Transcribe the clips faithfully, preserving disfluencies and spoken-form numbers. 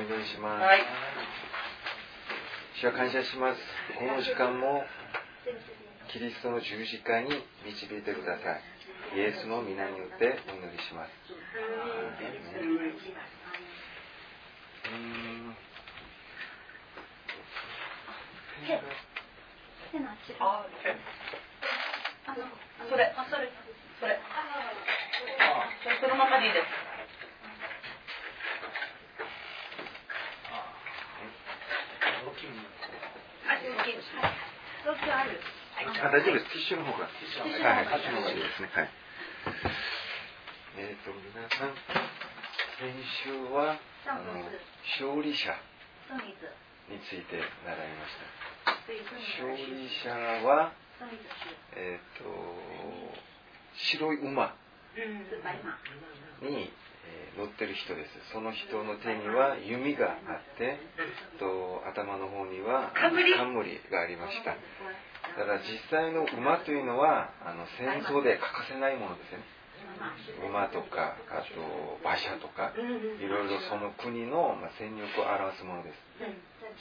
祈りします。 はい。 主は感謝します。この時間もキリストの十字架に導いてください。イエスの皆によってお祈りします。うーんあ、それ、それ、それ。そのままでいいです。 あ、大丈夫です。ティッシュの方が。はい、ティッシュの方がいいですね。はい。えっと、皆さん、先週は、あの、勝利者について習いました。勝利者は、えっと、白い馬に、えー、乗ってる人です。その人の手には弓があって、と頭の方には冠がありました。だから実際の馬というのはあの戦争で欠かせないものですね。馬とか、あと馬車とか、いろいろその国の、まあ、戦力を表すものです。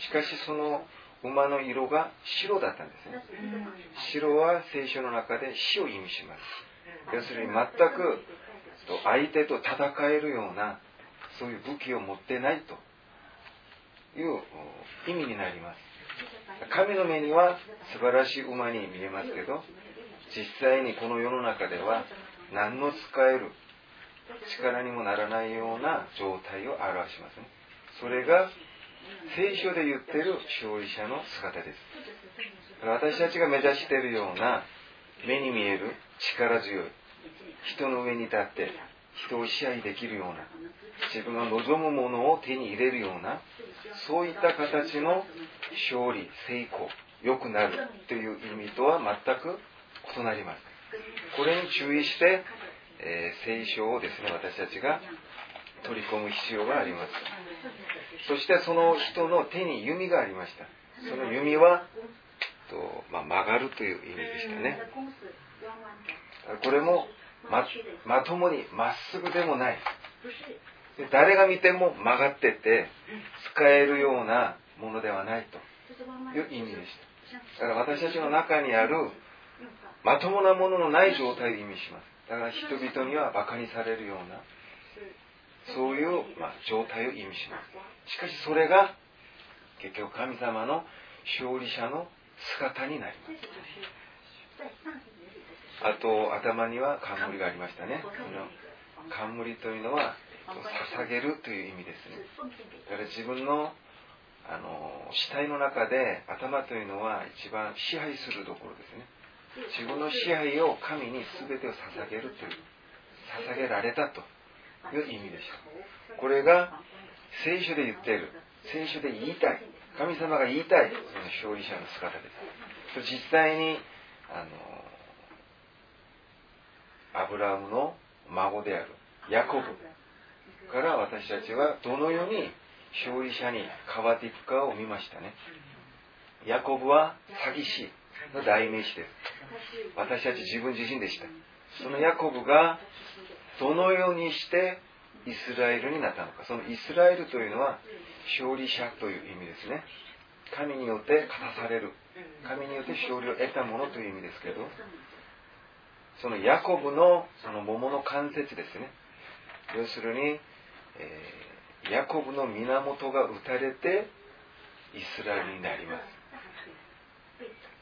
しかしその馬の色が白だったんですね。白は聖書の中で死を意味します。要するに全く相手と戦えるようなそういう武器を持ってないという意味になります。神の目には素晴らしい馬に見えますけど、実際にこの世の中では何の使える力にもならないような状態を表しますね。それが聖書で言っている勝利者の姿です。私たちが目指しているような目に見える力強い人の上に立って人を支配できるような自分が望むものを手に入れるようなそういった形の勝利、成功、良くなるという意味とは全く異なります。これに注意して、えー、聖書をですね私たちが取り込む必要があります。そしてその人の手に弓がありました。その弓はと、まあ、曲がるという意味でしたね。これも ま, まともにまっすぐでもない。誰が見ても曲がってて使えるようなものではないという意味でした。だから私たちの中にあるまともなもののない状態を意味します。だから人々には馬鹿にされるようなそういう、まあ、状態を意味します。しかしそれが結局神様の勝利者の姿になります。あと頭には冠がありましたね。この冠というのは捧げるという意味ですね。だから自分のあの死体の中で頭というのは一番支配するところですね。自分の支配を神に全てを捧げるという捧げられたという意味でした。これが聖書で言っている、聖書で言いたい、神様が言いたいその勝利者の姿です。実際にあのアブラハムの孫であるヤコブから私たちはどのように勝利者に変わっていくかを見ましたね。ヤコブは詐欺師の代名詞です。私たち自分自身でした。そのヤコブがどのようにしてイスラエルになったのか。そのイスラエルというのは勝利者という意味ですね。神によって勝たされる、神によって勝利を得たものという意味ですけど、そのヤコブのその桃の関節ですね。要するに、えー、ヤコブの源が打たれてイスラエルになります。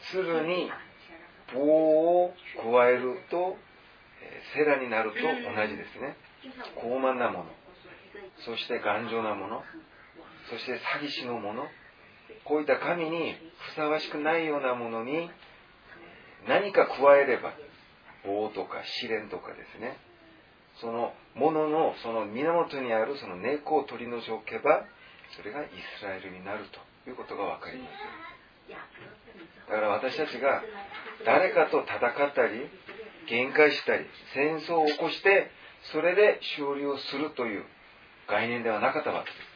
鶴に棒を加えると、えー、セラになると同じですね。傲慢なもの、そして頑丈なもの、そして詐欺師のもの、こういった神にふさわしくないようなものに何か加えれば、棒とか試練とかですね、そのもののその源にあるその根っこを取り除けば、それがイスラエルになるということが分かります。だから私たちが誰かと戦ったり喧嘩したり戦争を起こしてそれで勝利をするという概念ではなかったわけです。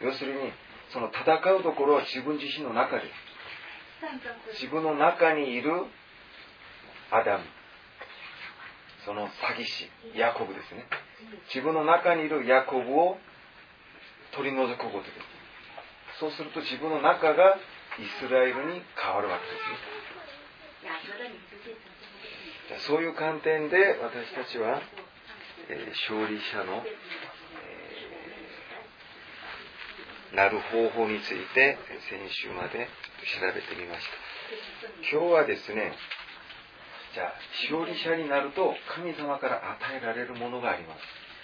要するにその戦うところは自分自身の中です。自分の中にいるアダム、その詐欺師ヤコブですね。自分の中にいるヤコブを取り除くことです。そうすると自分の中がイスラエルに変わるわけです。そういう観点で私たちは、えー、勝利者の、えー、なる方法について先週まで調べてみました。今日はですね、じゃあ勝利者になると神様から与えられるものがあります。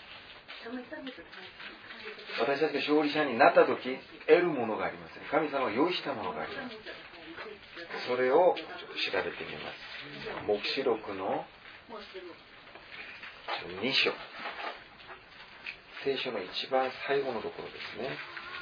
私たちが勝利者になったとき得るものがありますね。神様が用意したものがあります。それをちょっと調べてみます。黙示録のに章、聖書の一番最後のところですね。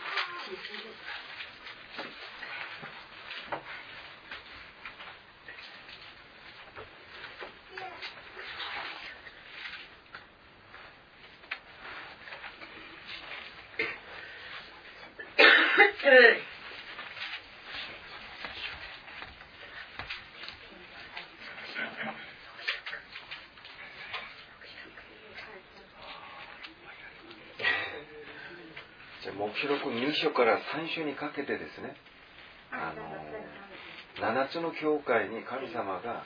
黙示録に章からさん章にかけてですね、あのななつの教会に神様が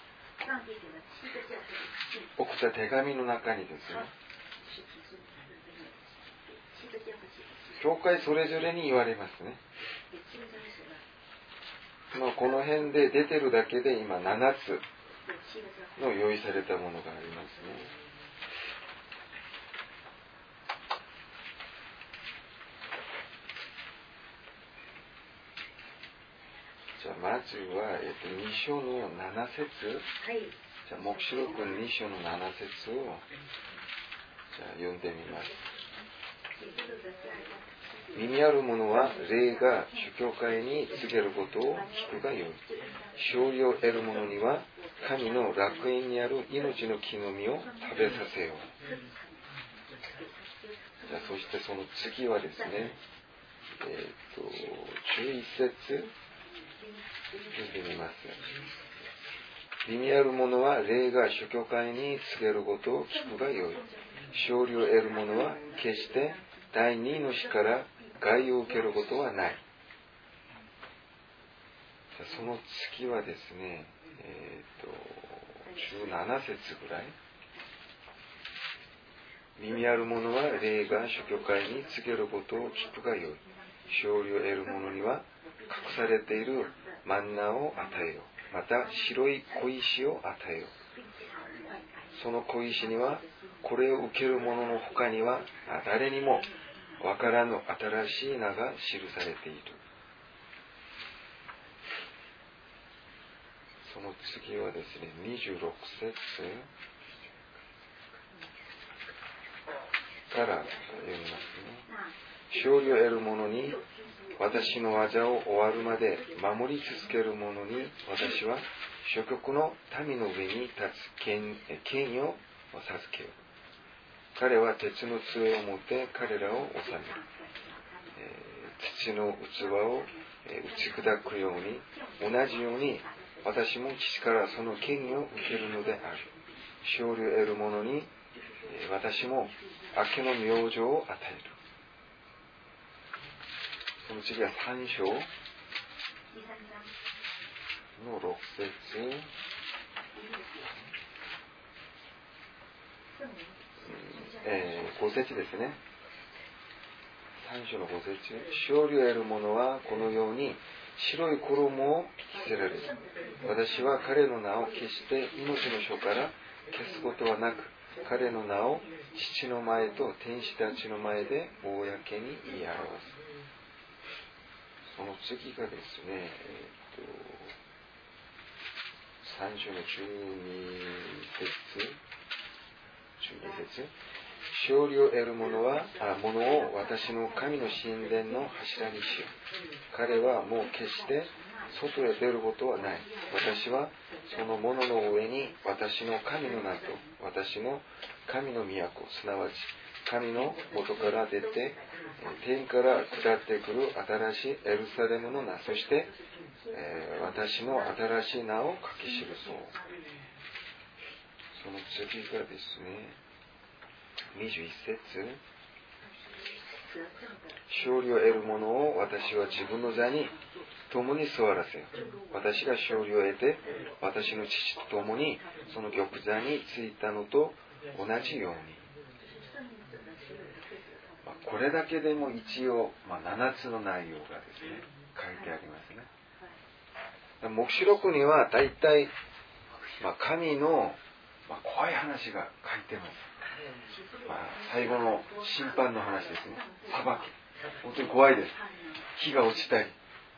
送った手紙の中にですね、教会それぞれに言われますね。まあ、この辺で出てるだけで今ななつの用意されたものがありますね。じゃあまずは、えっと、に章のなな節、はい、じゃあ黙示録に章のなな節をじゃあ読んでみます。耳ある者は霊が主教会に告げることを聞くがよい。勝利を得る者には神の楽園にある命の木の実を食べさせよう。じゃあそしてその次はですね、えっとじゅういち節読んでみます。耳ある者は霊が主教会に告げることを聞くがよい。勝利を得る者は決して第二の死から害を受けることはない。その次はですね、えっとじゅうなな節ぐらい。耳ある者は霊が主教会に告げることを聞くがよい。勝利を得る者には隠されているマンナを与えよ。また白い小石を与えよ。その小石にはこれを受ける者の他には誰にもわからぬ新しい名が記されている。その次はですね、にじゅうろく節から読みますね。勝利を得る者に私の技を終わるまで守り続ける者に私は諸国の民の上に立つ権威を授けよう。彼は鉄の杖を持って彼らを治める。えー、土の器を、えー、打ち砕くように同じように私も父からその権威を受けるのである。勝利を得る者に、えー、私も明けの明星を与える。その次はさん章のろく節、えー、ご節ですね。さん章のご節。勝利を得る者はこのように白い衣を着せられる。私は彼の名を決して命の書から消すことはなく、彼の名を父の前と天使たちの前で公に言い表す。その次がですね、えっと、さん章のじゅうに節、じゅうに節。勝利を得る者は、あ、者を私の神の神殿の柱にしよう。彼はもう決して外へ出ることはない。私はその者の上に私の神の名と私の神の都、すなわち神の元から出て天から下ってくる新しいエルサレムの名、そして、えー、私の新しい名を書き記そう。その次がですね、にじゅういち節、 勝利を得る者を私は自分の座に共に座らせよ。私が勝利を得て、私の父と共にその玉座についたのと同じように。まあ、これだけでも一応、まあ、ななつの内容がですね、書いてありますね。黙示録には大体、まあ、神の、まあ、怖い話が書いてます。まあ、最後の審判の話ですね。裁き。本当に怖いです。火が落ちたり、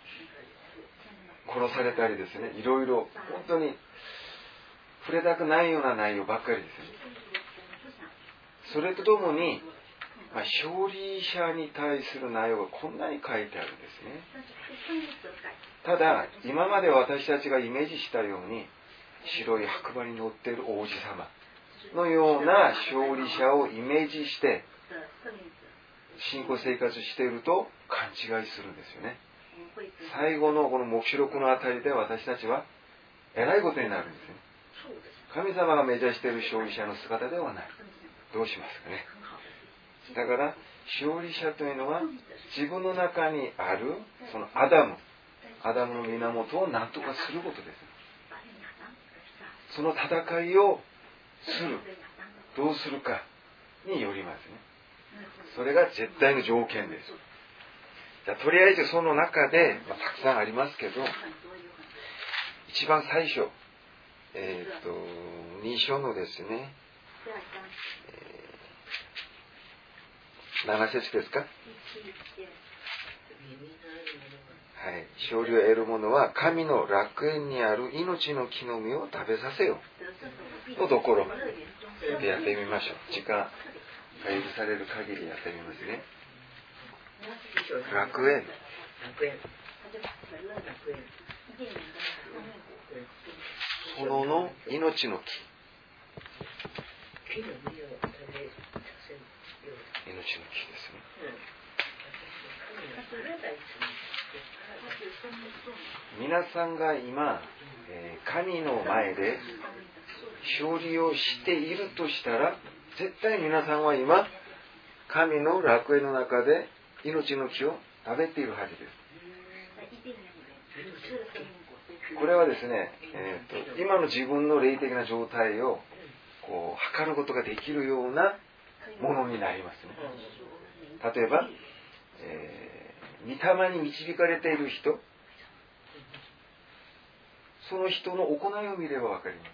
殺されたりですね。いろいろ、本当に触れたくないような内容ばっかりですね。それとともに、まあ、勝利者に対する内容がこんなに書いてあるんですね。ただ、今まで私たちがイメージしたように、白い白馬に乗っている王子様のような勝利者をイメージして、信仰生活していると勘違いするんですよね。最後のこの黙示録のあたりで私たちは偉いことになるんですね。神様が目指している勝利者の姿ではない。どうしますかね。だから勝利者というのは自分の中にあるそのアダムアダムの源を何とかすることです。その戦いをするどうするかによりますね。それが絶対の条件です。じゃあとりあえずその中で、まあ、たくさんありますけど、一番最初えっ、ー、とに章のですね、えー、なな節ですか。はい、勝利を得る者は神の楽園にある命の木の実を食べさせよのところでやってみましょう。時間が許される限りやってみますね。楽園園の命の木、命の木ですね。皆さんが今、えー、神の前で勝利をしているとしたら、絶対皆さんは今神の楽園の中で命の木を食べているはずです。これはですね、えー、と今の自分の霊的な状態をこう測ることができるようなものになりますね。例えば、えー、御霊に導かれている人、その人の行いを見れば分かります。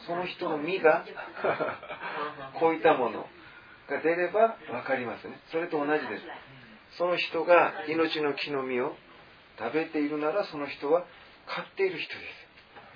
その人の実がこういったものが出れば分かりますね。それと同じです。その人が命の木の実を食べているなら、その人は飼っている人です。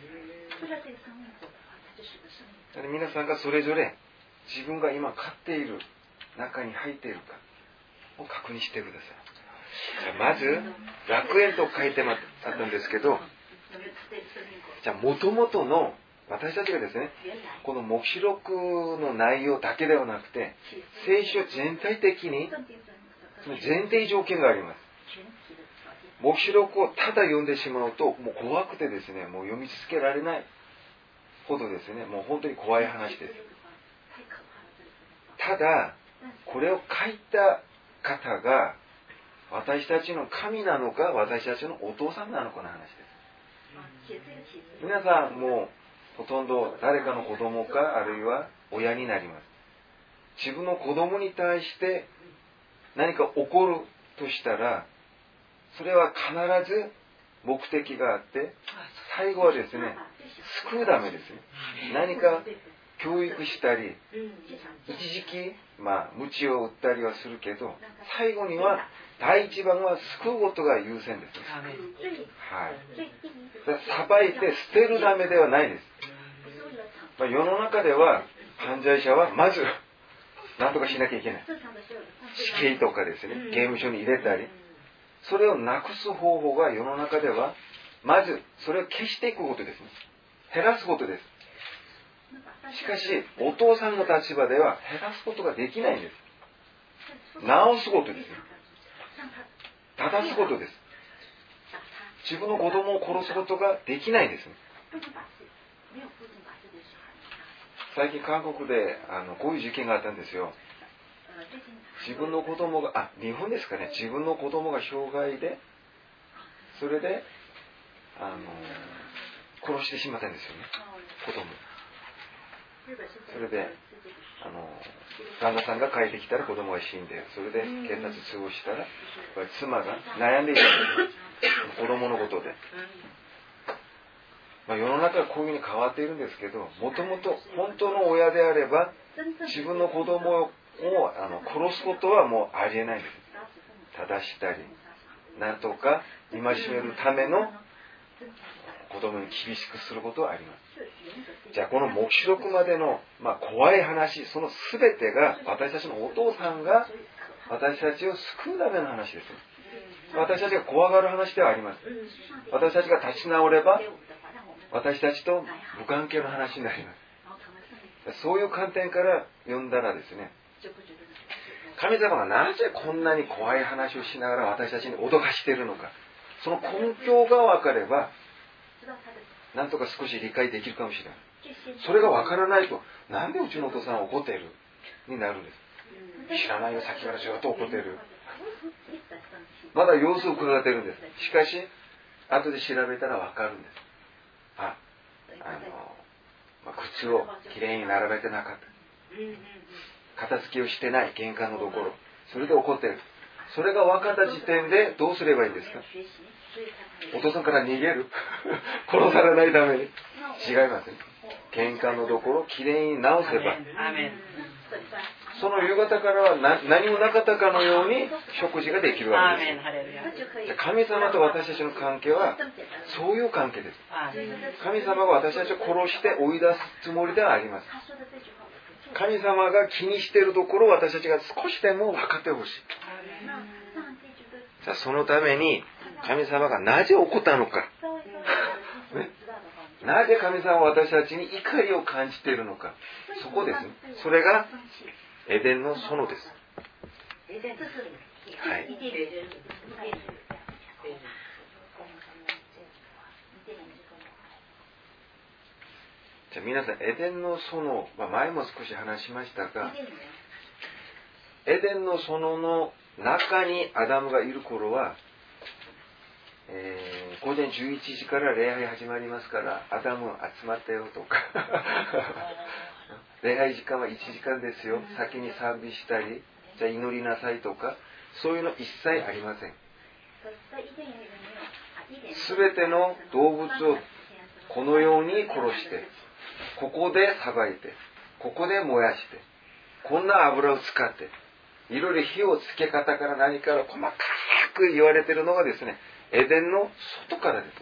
だから皆さんがそれぞれ自分が今飼っている中に入っているかを確認してください。まず楽園と書いてあったんですけど、じゃあ元々の私たちがですね、この黙示録の内容だけではなくて、聖書全体的にその前提条件があります。黙示録をただ読んでしまうと、もう怖くてですね、もう読み続けられないほどですね、もう本当に怖い話です。ただ、これを書いた方が私たちの神なのか、私たちのお父さんなのかの話です。皆さんもほとんど誰かの子供か、あるいは親になります。自分の子供に対して何か起こるとしたら、それは必ず目的があって、最後はですね、救うためですね。何か教育したり、一時期、まあ、鞭を打ったりはするけど、最後には第一番は救うことが優先です。はい。さばいて捨てるためではないです。まあ、世の中では犯罪者はまず何とかしなきゃいけない。死刑とかですね、刑務所に入れたり、それをなくす方法が世の中では、まずそれを消していくことですね。減らすことです。しかし、お父さんの立場では減らすことができないんです。直すことですね。正すことです。自分の子供を殺すことができないですね。最近韓国であのこういう事件があったんですよ。 自分の子供が、あ、日本ですかね、自分の子供が障害で、それで、あの、殺してしまったんですよね、子供。それで、あの、旦那さんが帰ってきたら子供が死んで、それで警察通報したら、やっぱり妻が悩んでいたんですよ、子供のことで。まあ、世の中はこういうふうに変わっているんですけど、もともと本当の親であれば、自分の子供をあの殺すことはもうありえないんです。正したり、なんとか戒めるための子供に厳しくすることはあります。じゃあこの黙示録までの、まあ、怖い話、その全てが私たちのお父さんが私たちを救うための話です。私たちが怖がる話ではありません。私たちが立ち直れば私たちと無関係の話になります。そういう観点から読んだらですね、神様がなぜこんなに怖い話をしながら私たちに脅かしているのか、その根拠が分かればなんとか少し理解できるかもしれない。それが分からないと、なんでうちのお父さんは怒っているになるんです。知らないよ、さっきからずっと怒っている。まだ様子を伺っているんです。しかし後で調べたら分かるんです。あ、あの、まあ、靴をきれいに並べてなかった。片付けをしてない、玄関のところ。それで怒っている。それが分かった時点でどうすればいいんですか？お父さんから逃げる殺されないために。違いますね。玄関のところをきれいに直せば、その夕方からは何もなかったかのように食事ができるわけです。神様と私たちの関係はそういう関係です。神様が私たちを殺して追い出すつもりではありません。神様が気にしているところを私たちが少しでも分かってほしい。じゃあそのために神様がなぜ怒ったのか、ね、なぜ神様は私たちに怒りを感じているのか、そこですね。それがエデンの園です。はい。じゃあ皆さん、エデンの園、まあ、前も少し話しましたが、エデンの園の中にアダムがいる頃は、えー、午前じゅういちじから礼拝始まりますから、アダム集まったよとか礼拝時間はいちじかんですよ、先に賛美したり、じゃあ祈りなさいとか、そういうの一切ありません。すべての動物をこのように殺して、ここでさばいて、ここで燃やして、こんな油を使って、いろいろ火をつけ方から何から細かく言われているのがですね、エデンの外からですね。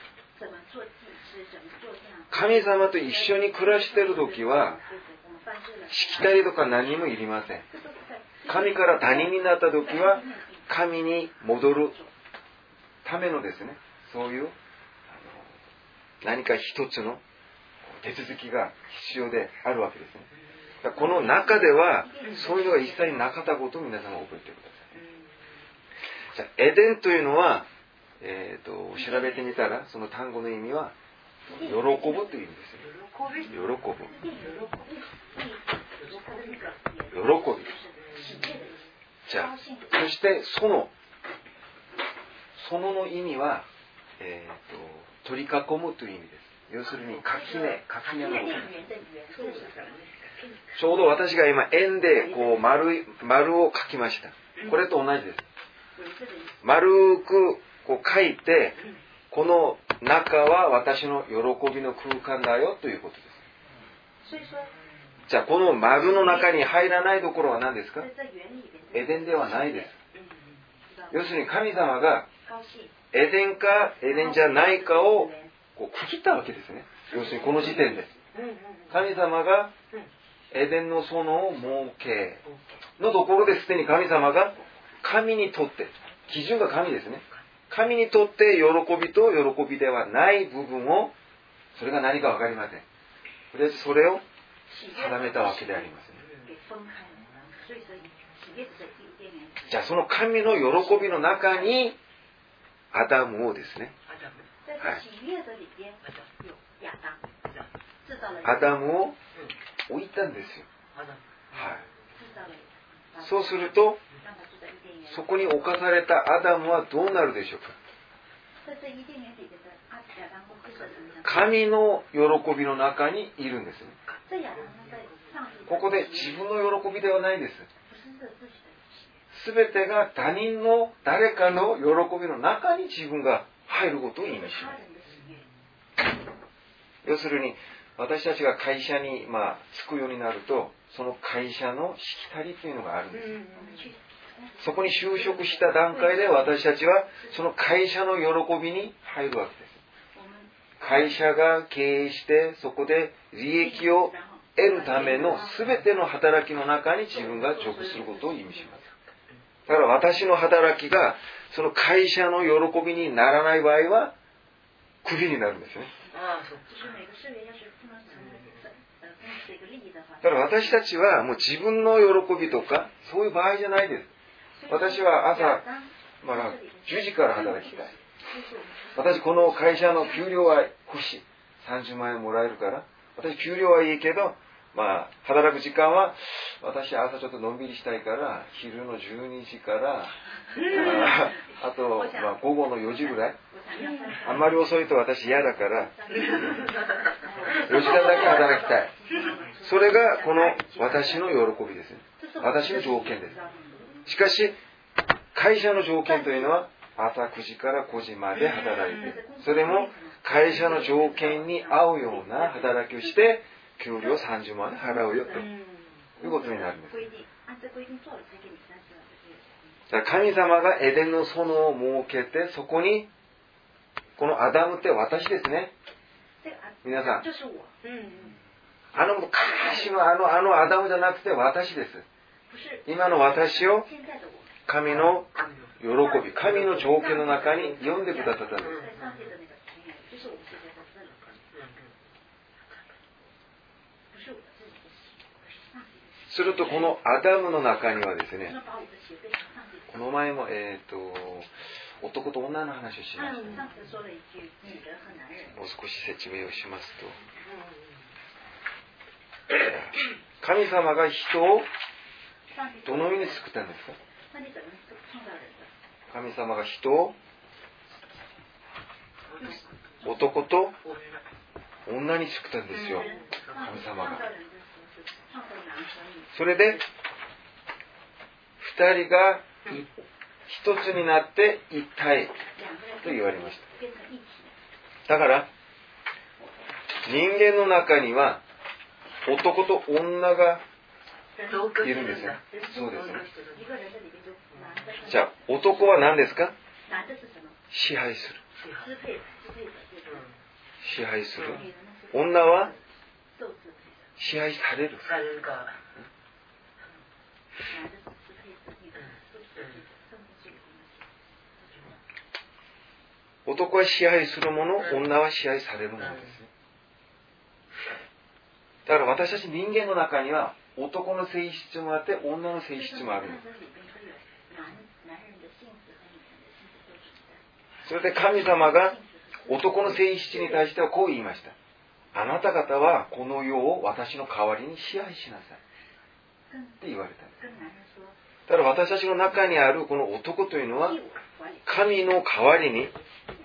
神様と一緒に暮らしているときは、しきたりとか何もいりません。神から他人になったときは、神に戻るためのですね、そういうあの何か一つの手続きが必要であるわけですね。この中ではそういうのが一切なかったことを皆さんも覚えてください。じゃあエデンというのは、えー、と調べてみたらその単語の意味は喜ぶという意味ですよ。喜ぶ。喜び。じゃあそしてそのそのの意味は、えー、と取り囲むという意味です。要するに垣根、垣根のことです。ちょうど私が今円でこう 丸い、丸を書きました。これと同じです。丸くこう書いて、この中は私の喜びの空間だよということです。じゃあこの丸の中に入らないところは何ですか？エデンではないです。要するに神様がエデンかエデンじゃないかをこう区切ったわけですね。要するにこの時点で神様がエデンの園を設けのところですでに神様が神にとって、基準が神ですね。神にとって喜びと喜びではない部分を、それが何か分かりません。とりあえずそれを定めたわけでありますね。じゃあその神の喜びの中にアダムをですね、はい、アダムを置いたんですよ。はい。 そうすると、そこに侵されたアダムはどうなるでしょうか。神の喜びの中にいるんですね。ここで自分の喜びではないです。すべてが他人の誰かの喜びの中に自分が入ることを意味します。要するに私たちが会社に、まあ、着くようになると、その会社のしきたりというのがあるんです。そこに就職した段階で私たちはその会社の喜びに入るわけです。会社が経営してそこで利益を得るための全ての働きの中に自分が属することを意味します。だから私の働きがその会社の喜びにならない場合はクビになるんですね。だから私たちはもう自分の喜びとかそういう場合じゃないです。私は朝、まあ、じゅうじから働きたい。私この会社の給料は欲しい。さんじゅうまんえんもらえるから。私給料はいいけど、まあ、働く時間は私朝ちょっとのんびりしたいから昼のじゅうにじからあ, あと、まあ、午後のよじぐらい。あんまり遅いと私嫌だからよじかんだけ働きたい。それがこの私の喜びですね。私の条件です。しかし会社の条件というのは朝くじからごじまで働いて、それも会社の条件に合うような働きをして給料さんじゅうまん円払うよということになるんです。だから神様がエデンの園を設けて、そこにこのアダムって私ですね。皆さん、あの昔のあのあのアダムじゃなくて私です。今の私を神の喜び、神の条件の中に読んでくださったんです。するとこのアダムの中にはですね、この前も、えー、と男と女の話をしました、ね、もう少し説明をしますと、神様が人をどのように作ったんですか。神様が人を男と女に作ったんですよ、神様が。それで二人が一つになって一体と言われました。だから人間の中には男と女がいるんですよ。そうですね。じゃあ男は何ですか。支配する。支配する。女は支配される。男は支配するもの、女は支配されるものですね。だから私たち人間の中には男の性質もあって女の性質もあるんです。それで神様が男の性質に対してはこう言いました。あなた方はこの世を私の代わりに支配しなさいって言われたんです。だから私たちの中にあるこの男というのは神の代わりに、はい、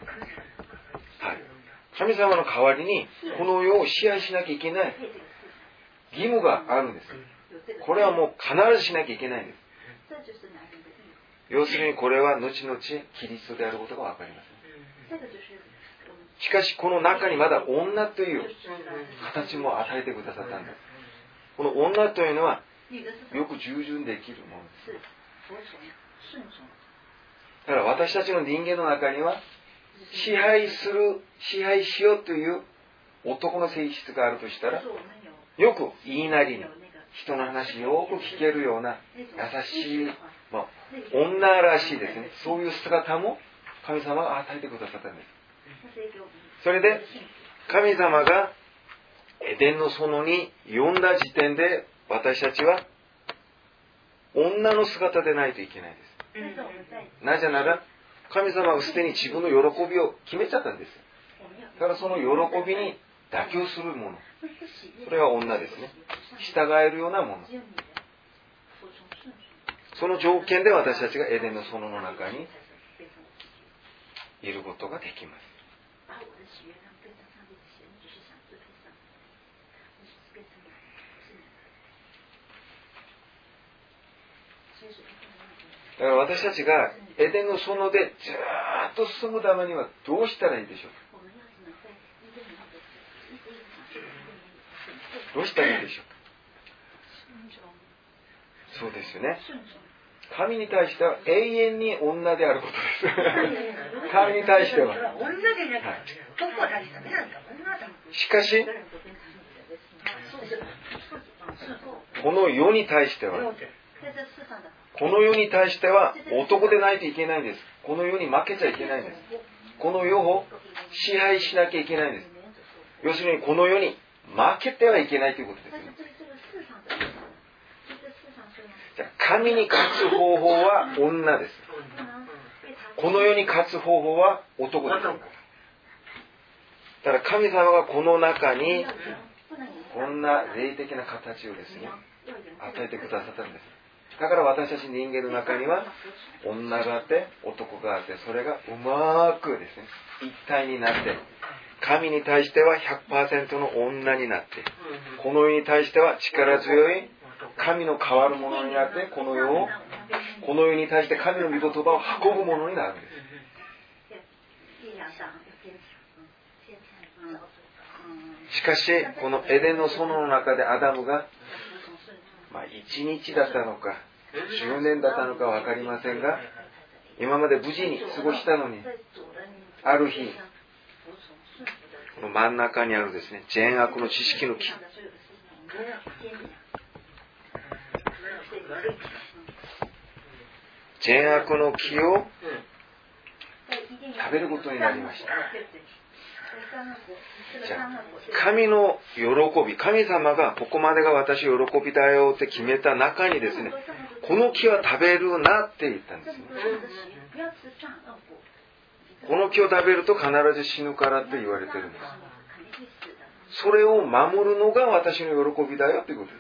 神様の代わりにこの世を支配しなきゃいけない義務があるんです。これはもう必ずしなきゃいけないんです。要するにこれは後々キリストであることが分かります。しかしこの中にまだ女という形も与えてくださったんです。この女というのはよく従順できるものです。だから私たちの人間の中には支配する、支配しようという男の性質があるとしたら、よく言いなりに人の話よく聞けるような優しい、まあ、女らしいですね、そういう姿も神様が与えてくださったんです。それで神様がエデンの園に呼んだ時点で私たちは女の姿でないといけないです。なぜなら神様はすでに自分の喜びを決めちゃったんです。だからその喜びに妥協するもの、それは女ですね。従えるようなもの。 その条件で私たちがエデンの園の中にいることができます。だから私たちがエデンの園でずーっと進むためにはどうしたらいいでしょうか。どうしたらいいでしょうか。そうですよね。神に対しては永遠に女であることです。神に対しては。はい、しかし、この世に対しては、この世に対しては男でないといけないんです。この世に負けちゃいけないんです。この世を支配しなきゃいけないんです。要するにこの世に負けてはいけないということですね。じゃあ神に勝つ方法は女です。この世に勝つ方法は男です。だから神様がこの中にこんな霊的な形をですね、与えてくださったんです。だから私たち人間の中には女があって男があって、それがうまくですね、一体になって神に対しては ひゃくパーセント の女になって、この世に対しては力強い神の変わるものになって、この世をこの世に対して神の御言葉を運ぶものになるんです。しかしこのエデンの園の中でアダムがまあいちにちだったのかじゅうねんだったのか分かりませんが、今まで無事に過ごしたのに、ある日この真ん中にあるですね、善悪の知識の木、善悪の木を食べることになりました。じゃあ神の喜び、神様がここまでが私喜びだよって決めた中にですね、この木は食べるなって言ったんですね。この木を食べると必ず死ぬからって言われてるんです。それを守るのが私の喜びだよっていうことです。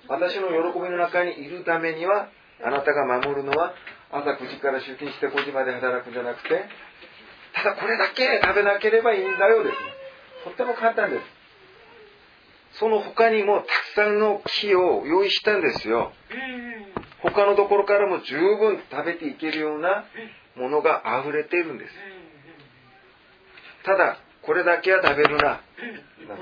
私の喜びの中にいるためには、あなたが守るのは朝くじから出勤してごじまで働くんじゃなくて、ただこれだけ食べなければいいんだよですね。とっても簡単です。その他にもたくさんの木を用意したんですよ。他のところからも十分食べていけるようなものが溢れているんです。ただこれだけは食べるな、なんですよね。はい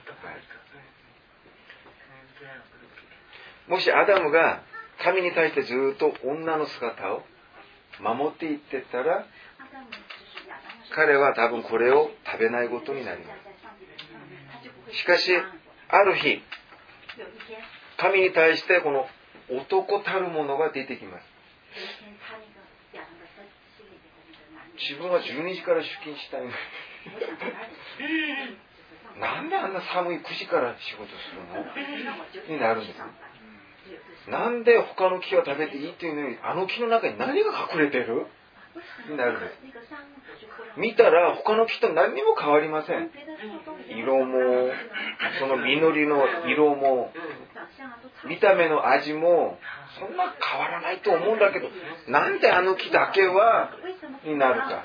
、もしアダムが神に対してずっと女の姿を守っていってたら、彼は多分これを食べないことになります。しかしある日、神に対してこの男たるものが出てきます。自分はじゅうにじから出勤したいのになんであんな寒いくじから仕事するのになるんですね。なんで他の木を食べていいっていうのに、あの木の中に何が隠れてるになるんです。見たら他の木と何にも変わりません。色も、その実りの色も、見た目の味もそんな変わらないと思うんだけど、なんであの木だけはになるか。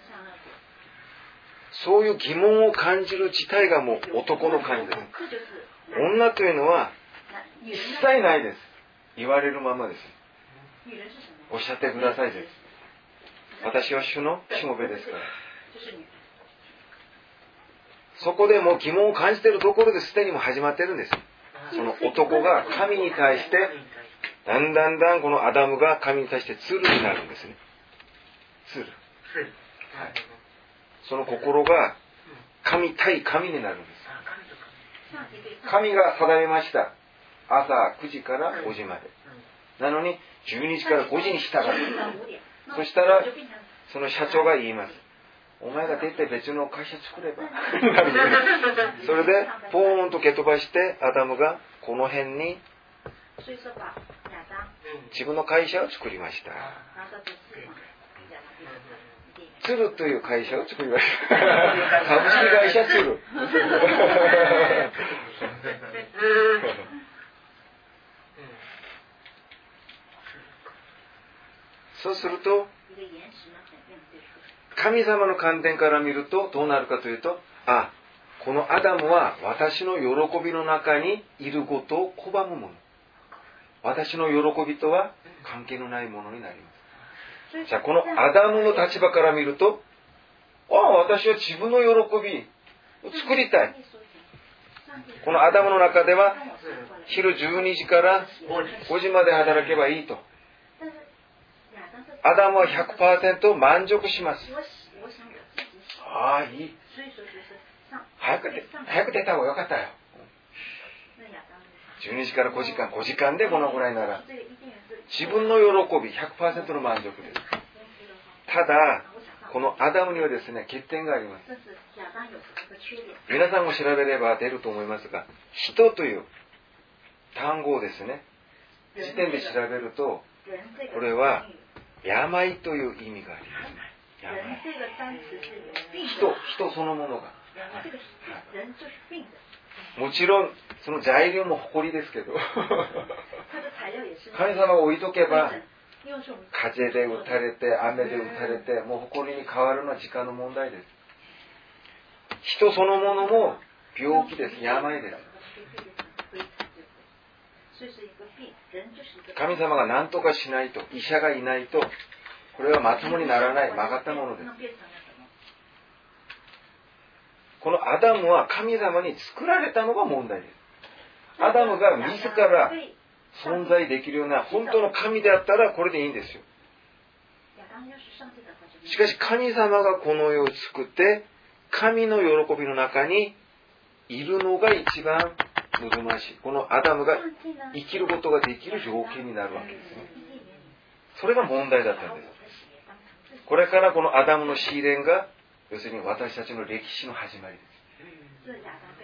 そういう疑問を感じる自体がもう男の感じです。女というのは一切ないです。言われるままです。おっしゃってくださいです。私は主のしもべですから。そこでもう疑問を感じているところですでにも始まっているんです。その男が神に対してだんだんだんこのアダムが神に対して鶴になるんですね。鶴、はい、その心が神対神になるんです。神が定めました。朝くじからごじまで。なのにじゅうにじからごじに従う。そしたらその社長が言います。お前が出て別の会社作ればそれでポーンと蹴飛ばしてアダムがこの辺に自分の会社を作りました。鶴という会社を作りました株式会社鶴そうすると神様の観点から見るとどうなるかというと、あ、このアダムは私の喜びの中にいることを拒むもの、私の喜びとは関係のないものになります。じゃあこのアダムの立場から見ると、ああ、私は自分の喜びを作りたい。このアダムの中では昼じゅうにじからごじまで働けばいいと。アダムは ひゃくパーセント 満足します。ああ、いい。早くで、早く出た方がよかったよ。じゅうにじからごじかん、ごじかんでこのぐらいなら自分の喜び ひゃくパーセント の満足です。ただこのアダムにはですね、欠点があります。皆さんも調べれば出ると思いますが、人という単語をですね、時点で調べると、これは病という意味があります。病。人、人そのものが。もちろんその材料も誇りですけど神様が置いとけば風で打たれて雨で打たれてもう誇りに変わるのは時間の問題です。人そのものも病気です。病です。神様が何とかしないと、医者がいないとこれはまともにならない、曲がったものです。このアダムは神様に作られたのが問題です。アダムが自ら存在できるような本当の神であったらこれでいいんですよ。しかし神様がこの世を作って神の喜びの中にいるのが一番望ましい。このアダムが生きることができる条件になるわけですね。それが問題だったんです。これからこのアダムの試練が要するに私たちの歴史の始まりです。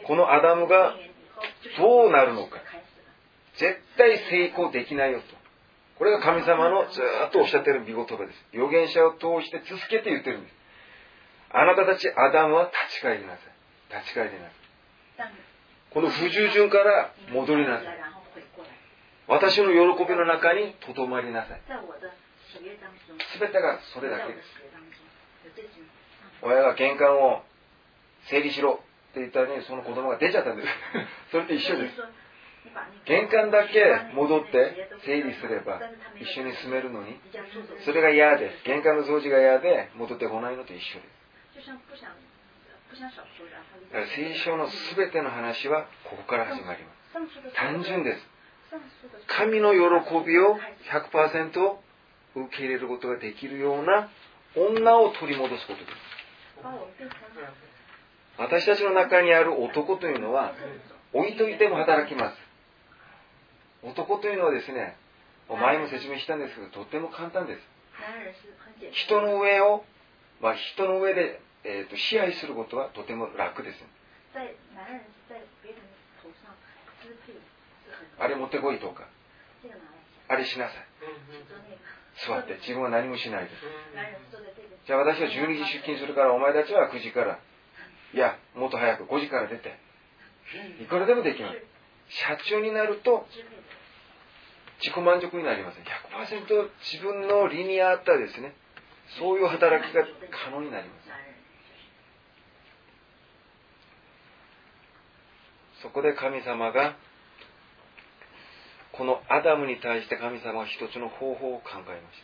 このアダムがどうなるのか、絶対成功できないよと。これが神様のずっとおっしゃっている御言葉です。預言者を通して続けて言ってるんです。あなたたちアダムは立ち返りなさい。立ち返りなさい。この不従順から戻りなさい。私の喜びの中にとどまりなさい。すべてがそれだけです。親が玄関を整理しろって言ったらね、その子供が出ちゃったんです。それと一緒です。玄関だけ戻って整理すれば一緒に住めるのに、それが嫌で、玄関の掃除が嫌で戻ってこないのと一緒です。だから聖書のすべての話はここから始まります。単純です。神の喜びを ひゃくパーセント 受け入れることができるような女を取り戻すことです。私たちの中にある男というのは置いといても働きます。男というのはですね、前も説明したんですけど、とっても簡単です。人の上を、まあ、人の上で、えーと、支配することはとても楽です。あれ持ってこいとか、あれしなさい。座って自分は何もしないです。じゃあ私はじゅうにじ出勤するからお前たちはくじから、いやもっと早くごじから出て、いくらでもできます。社長になると自己満足になりません。 ひゃくパーセント 自分の理に合ったですね、そういう働きが可能になります。そこで神様がこのアダムに対して神様は一つの方法を考えました。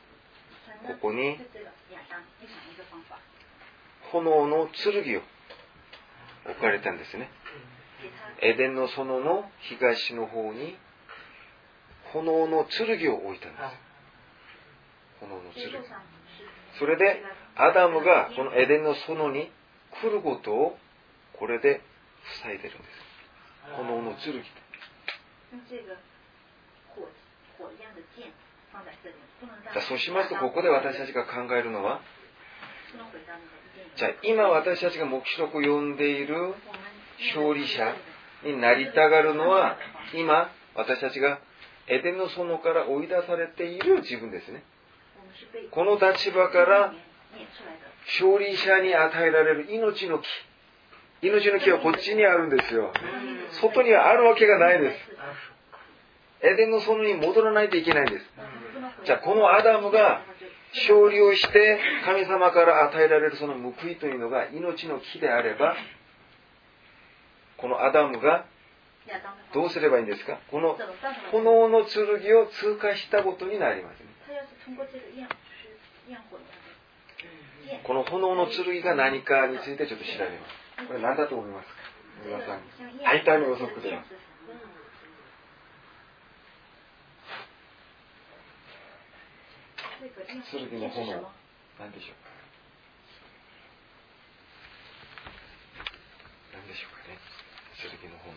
ここに炎の剣を置かれたんですね。エデンの園の東の方に炎の剣を置いたんです。炎の剣。それでアダムがこのエデンの園に来ることをこれで塞いでるんです。炎の剣。そうしますと、ここで私たちが考えるのは、じゃあ今私たちが黙示録を読んでいる勝利者になりたがるのは、今私たちがエデンの園から追い出されている自分ですね。この立場から勝利者に与えられる命の木、命の木はこっちにあるんですよ。外にはあるわけがないです。エデンの園に戻らないといけないんです。じゃあこのアダムが勝利をして神様から与えられるその報いというのが命の木であれば、このアダムがどうすればいいんですか？この炎の剣を通過したことになりますね。この炎の剣が何かについてちょっと調べます。これ何だと思いますか？皆さん、大体の予測では。剣の炎、何でしょうか？何でしょうかね？剣の炎。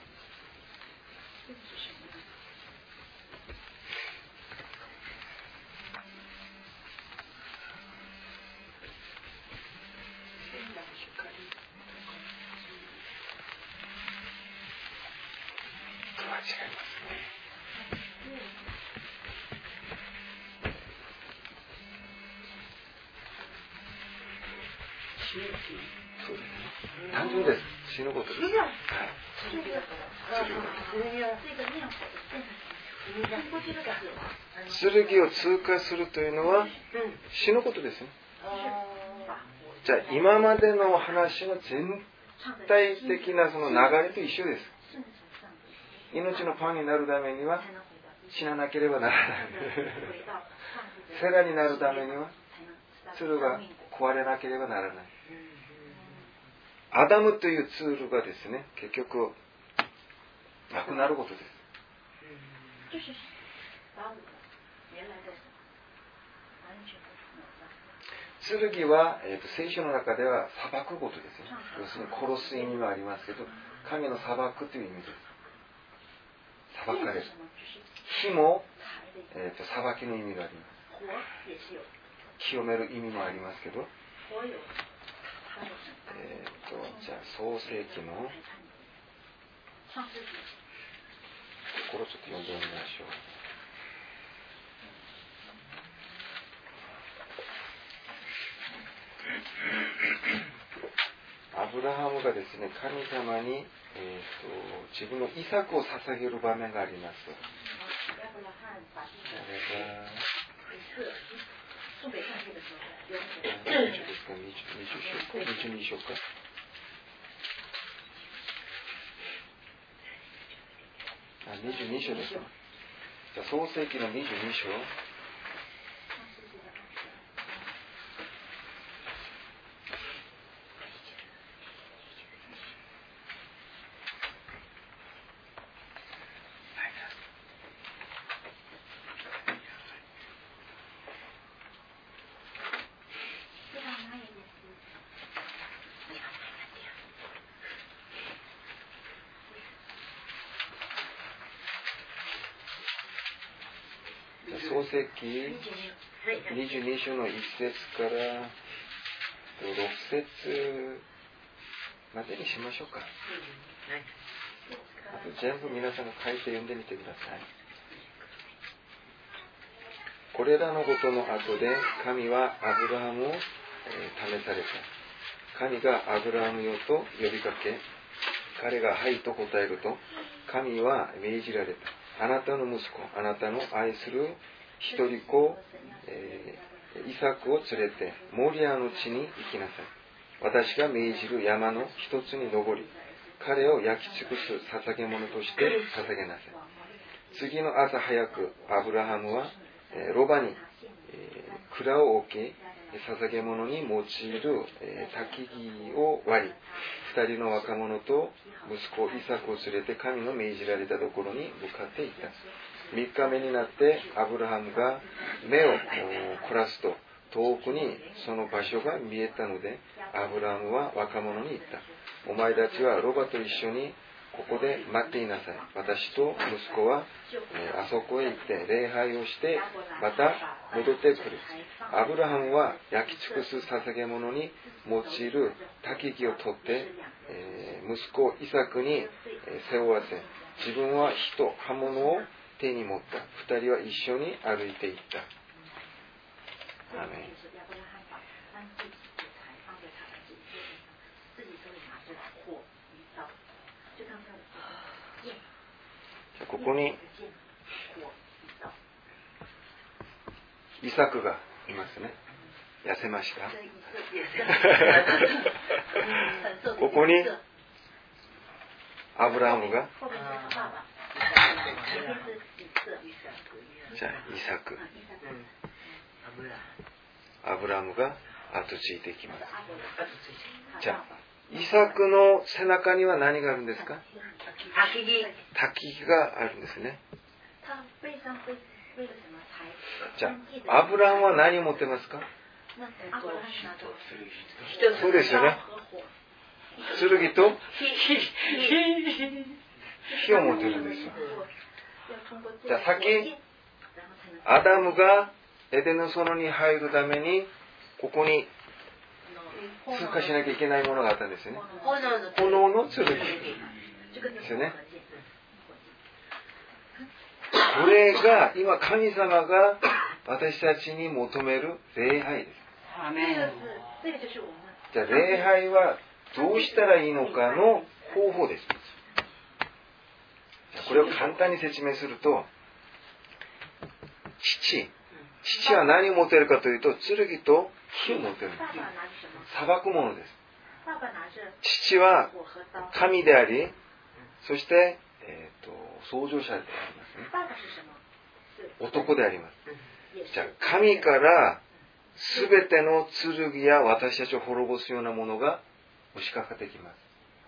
違いますね。そうですね。単純です。死ぬことです。はい。剣を通過するというのは死ぬことですね。じゃあ今までの話の全体的なその流れと一緒です。命のパンになるためには死ななければならない。セラになるためには鶴が壊れなければならない。アダムというツールがですね、結局なくなることです。剣は、えーと、聖書の中では裁くことですね。要するに殺す意味もありますけど、神の裁くという意味です。裁かれる。火も、えーと、裁きの意味があります。清める意味もありますけど、えーと、じゃあ創世記のこれをちょっと読んでみましょう。アブラハムがですね、神様に、えー、と自分のイサクを捧げる場面があります。これがにじゅうに章か。あ、にじゅうに章ですか。じゃあ創世記のにじゅうに章。創世記にじゅうに章のいち節からろく節までにしましょうか。あと全部皆さんが書いて読んでみてください。これらのことの後で神はアブラハムを、えー、試された。神がアブラハムよと呼びかけ、彼がはいと答えると、神は命じられた。あなたの息子、あなたの愛する一人子、えー、イサクを連れてモリアの地に行きなさい。私が命じる山の一つに登り、彼を焼き尽くす捧げ物として捧げなさい。次の朝早くアブラハムは、えー、ロバに、えー、蔵を置き、捧げ物に用いる、えー、焚き木を割り、二人の若者と息子イサクを連れて神の命じられたところに向かっていった。三日目になってアブラハムが目を凝らすと遠くにその場所が見えたので、アブラハムは若者に言った。お前たちはロバと一緒にここで待っていなさい。私と息子は、えー、あそこへ行って礼拝をしてまた戻ってくる。アブラハムは焼き尽くす捧げ物に用いる焚き木を取って、えー、息子イサクに背負わせ、自分は火と刃物を手に持った。二人は一緒に歩いていった。アメン。ここにイサクがいますね。痩せました。ここにアブラハムが、じゃあイサク、アブラハムが後ついていきます。じゃあイサクの背中には何があるんですか？焚き木があるんですね。じゃあアブラハムは何を持ってますか？そうですよね。剣と火を持ってるんですよ。じゃあ先アダムがエデンの園に入るためにここに通過しなきゃいけないものがあったんですよね。炎の剣ですよね。これが今神様が私たちに求める礼拝です。じゃあ礼拝はどうしたらいいのかの方法です。これを簡単に説明すると、父父は何を持っているかというと、剣と火を持っているんです。裁くものです。父は神であり、そして、えーと、創造者でありますね。男であります。じゃあ神からすべての剣や私たちを滅ぼすようなものが押しかかってきます。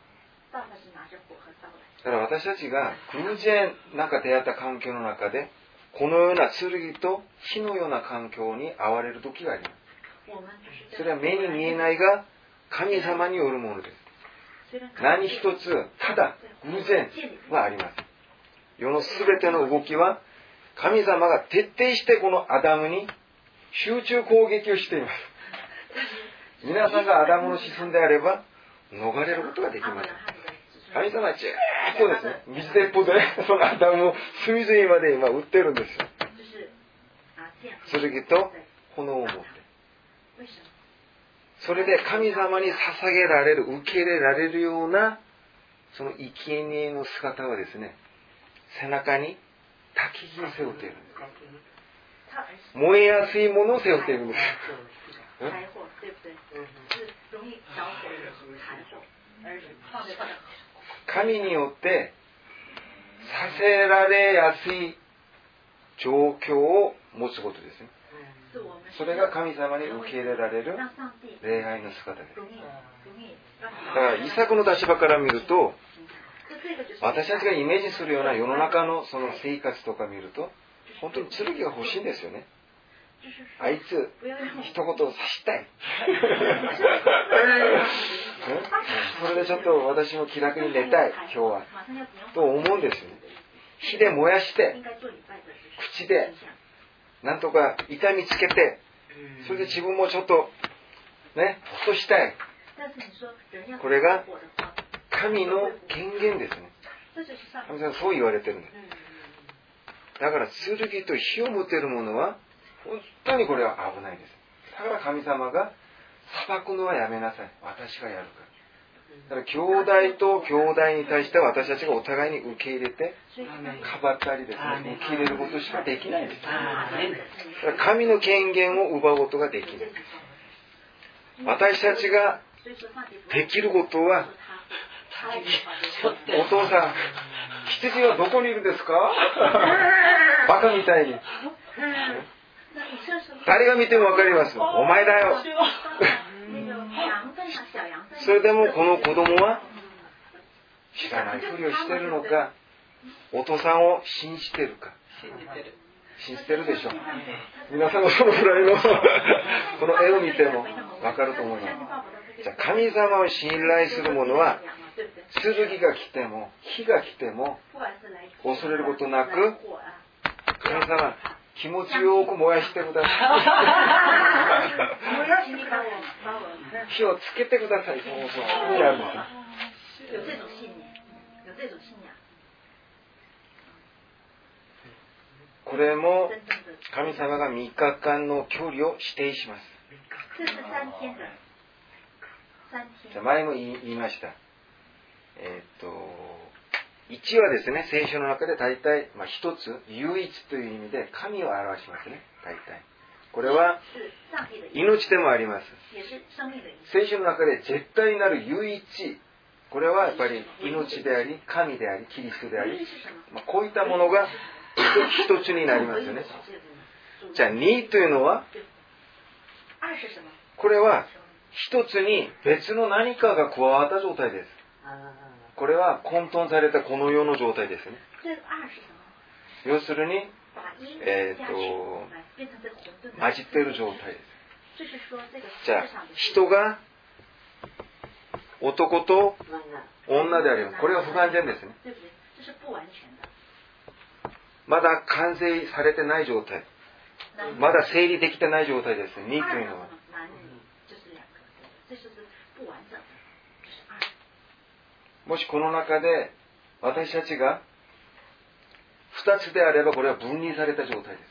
だから私たちが偶然なんか出会った環境の中でこのような剣と火のような環境に遭われる時があります。それは目に見えないが神様によるものです。何一つただ偶然はあります。世のすべての動きは神様が徹底してこのアダムに集中攻撃をしています。皆さんがアダムの子孫であれば逃れることができます。神様はじーっとですね、水鉄砲でそのアダムを隅々まで今撃ってるんですよ。剣と炎を持って。それで神様に捧げられる、受け入れられるようなその生贄の姿はですね、背中に焚き火を背負っているんです。燃えやすいものを背負っているんです。神によってさせられやすい状況を持つことですね。それが神様に受け入れられる礼拝の姿です。だからイサクの立場から見ると、私たちがイメージするような世の中のその生活とか見ると、本当に剣が欲しいんですよね。あいつ一言刺したいそれでちょっと私も気楽に寝たい今日はと思うんですよね。火で燃やして口でなんとか痛みつけて、それで自分もちょっとねほっとしたい。これが神の権限ですね。神様はそう言われてるんです。だから剣と火を持てるものは本当にこれは危ないです。だから神様が裁くのはやめなさい。私がやるから。だから兄弟と兄弟に対しては私たちがお互いに受け入れてかばったりですね、受け入れることしかできないんです。だから神の権限を奪うことができない。私たちができることは、お父さん、羊はどこにいるんですかバカみたいに。誰が見ても分かります。お前だよ。それでもこの子供は知らないふりをしてるのか、お父さんを信じてるか。信じてるでしょ。皆さんもそのくらいのこの絵を見ても分かると思います。じゃあ神様を信頼する者は剣が来ても火が来ても恐れることなく、神様気持ちよく燃やしてください。火をつけてください。そうそう。これも神様がみっかかんの距離を指定します。じゃあ前も言いました。えっといちはですね、聖書の中で大体、まあ、一つ、唯一という意味で神を表しますね、大体。 これは命でもあります。聖書の中で絶対なる唯一、これはやっぱり命であり、神であり、キリストであり、まあ、こういったものが一つになりますよね。じゃあにというのは、これは一つに別の何かが加わった状態です。これは混沌されたこの世の状態ですね。要するに、えー、と混じっている状態です。じゃあ人が男と女であります。これは不完全ですね。まだ完成されてない状態、まだ整理できてない状態です。にというのはもしこの中で私たちが二つであれば、これは分離された状態です。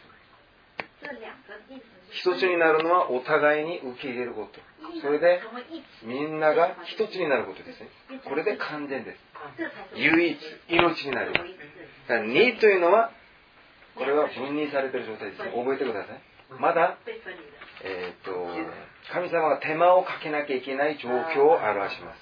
一つになるのはお互いに受け入れること。それでみんなが一つになることですね。これで完全です。唯一、命になります。だからにというのは、これは分離されている状態です。覚えてください。まだ、えー、と神様が手間をかけなきゃいけない状況を表します。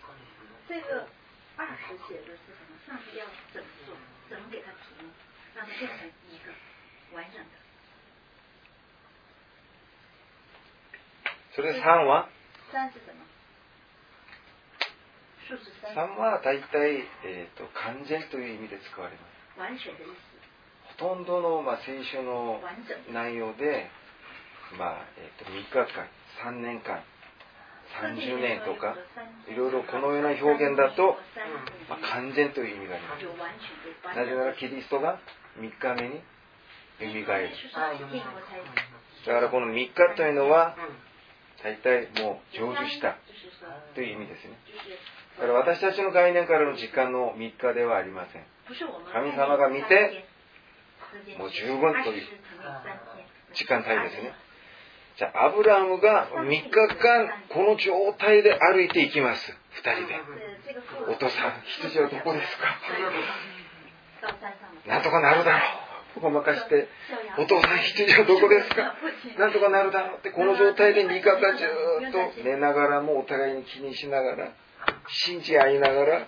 それでさんはさんは大体、えー、と完全という意味で使われます。ほとんどの、まあ、聖書の内容で、まあえー、とみっかかん、さんねんかん、さんじゅうねんとかいろいろこのような表現だと、まあ、完全という意味があります。なぜならキリストがみっかめによみがえる。だからこのみっかというのは大体もう成就したという意味ですね。だから私たちの概念からの時間のみっかではありません。神様が見てもう十分という時間帯ですね。じゃあアブラムがみっかかんこの状態で歩いていきます。ふたりで。お父さん、羊はどこですか？なんとかなるだろう。ごまかして、お父さん、羊はどこですか？なんとかなるだろうって、この状態でみっかかんずっと寝ながらもお互いに気にしながら、信じ合いながら、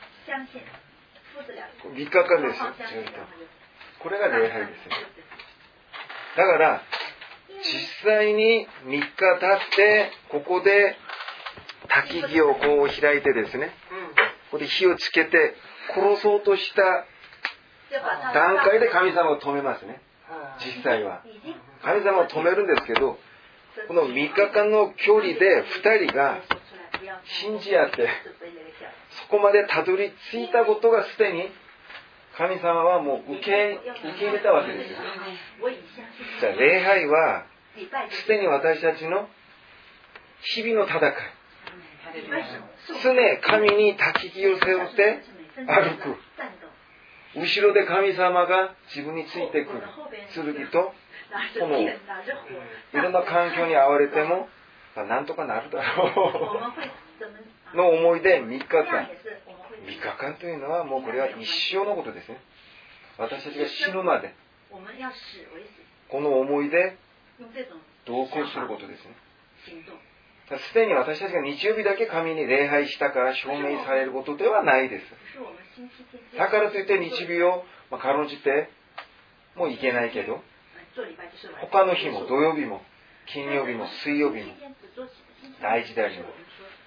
みっかかんですよ、ずっと。これが礼拝ですね。だから、実際にみっか経って、ここで焚き木をこう開いてですね、ここで火をつけて殺そうとした段階で神様を止めますね。実際は神様を止めるんですけど、このみっかかんの距離でふたりが信じ合って、そこまでたどり着いたことがすでに神様はもう受け、受け入れたわけですよ。じゃあ礼拝はすでに私たちの日々の戦い、常神に焚き木を背負って歩く、後ろで神様が自分についてくる剣と炎、いろんな環境に遭われてもなんとかなるだろうの思いでみっかかん、みっかかんというのはもうこれは一生のことですね。私たちが死ぬまでこの思いで同行することですね。すでに私たちが日曜日だけ神に礼拝したから証明されることではないです。だからといって日曜をかろうじてもういけないけど、他の日も土曜日も金曜日も水曜日も大事であります。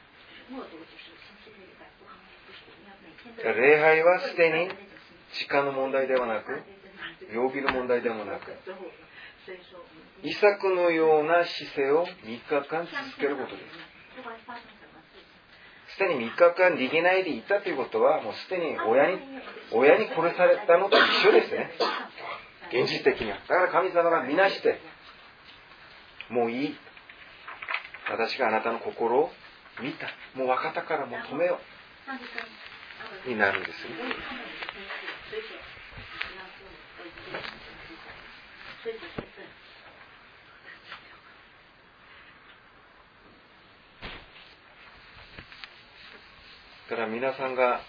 礼拝はすでに時間の問題ではなく、曜日の問題でもなく、イサクのような姿勢をみっかかん続けることです。すでにみっかかんできないでいたということは、もうすでに親に、親に殺されたのと一緒ですね。現実的には。だから神様がみなして、もういい。私があなたの心を見た。もう分かったからもう止めよう。になるんですね。だから皆さんが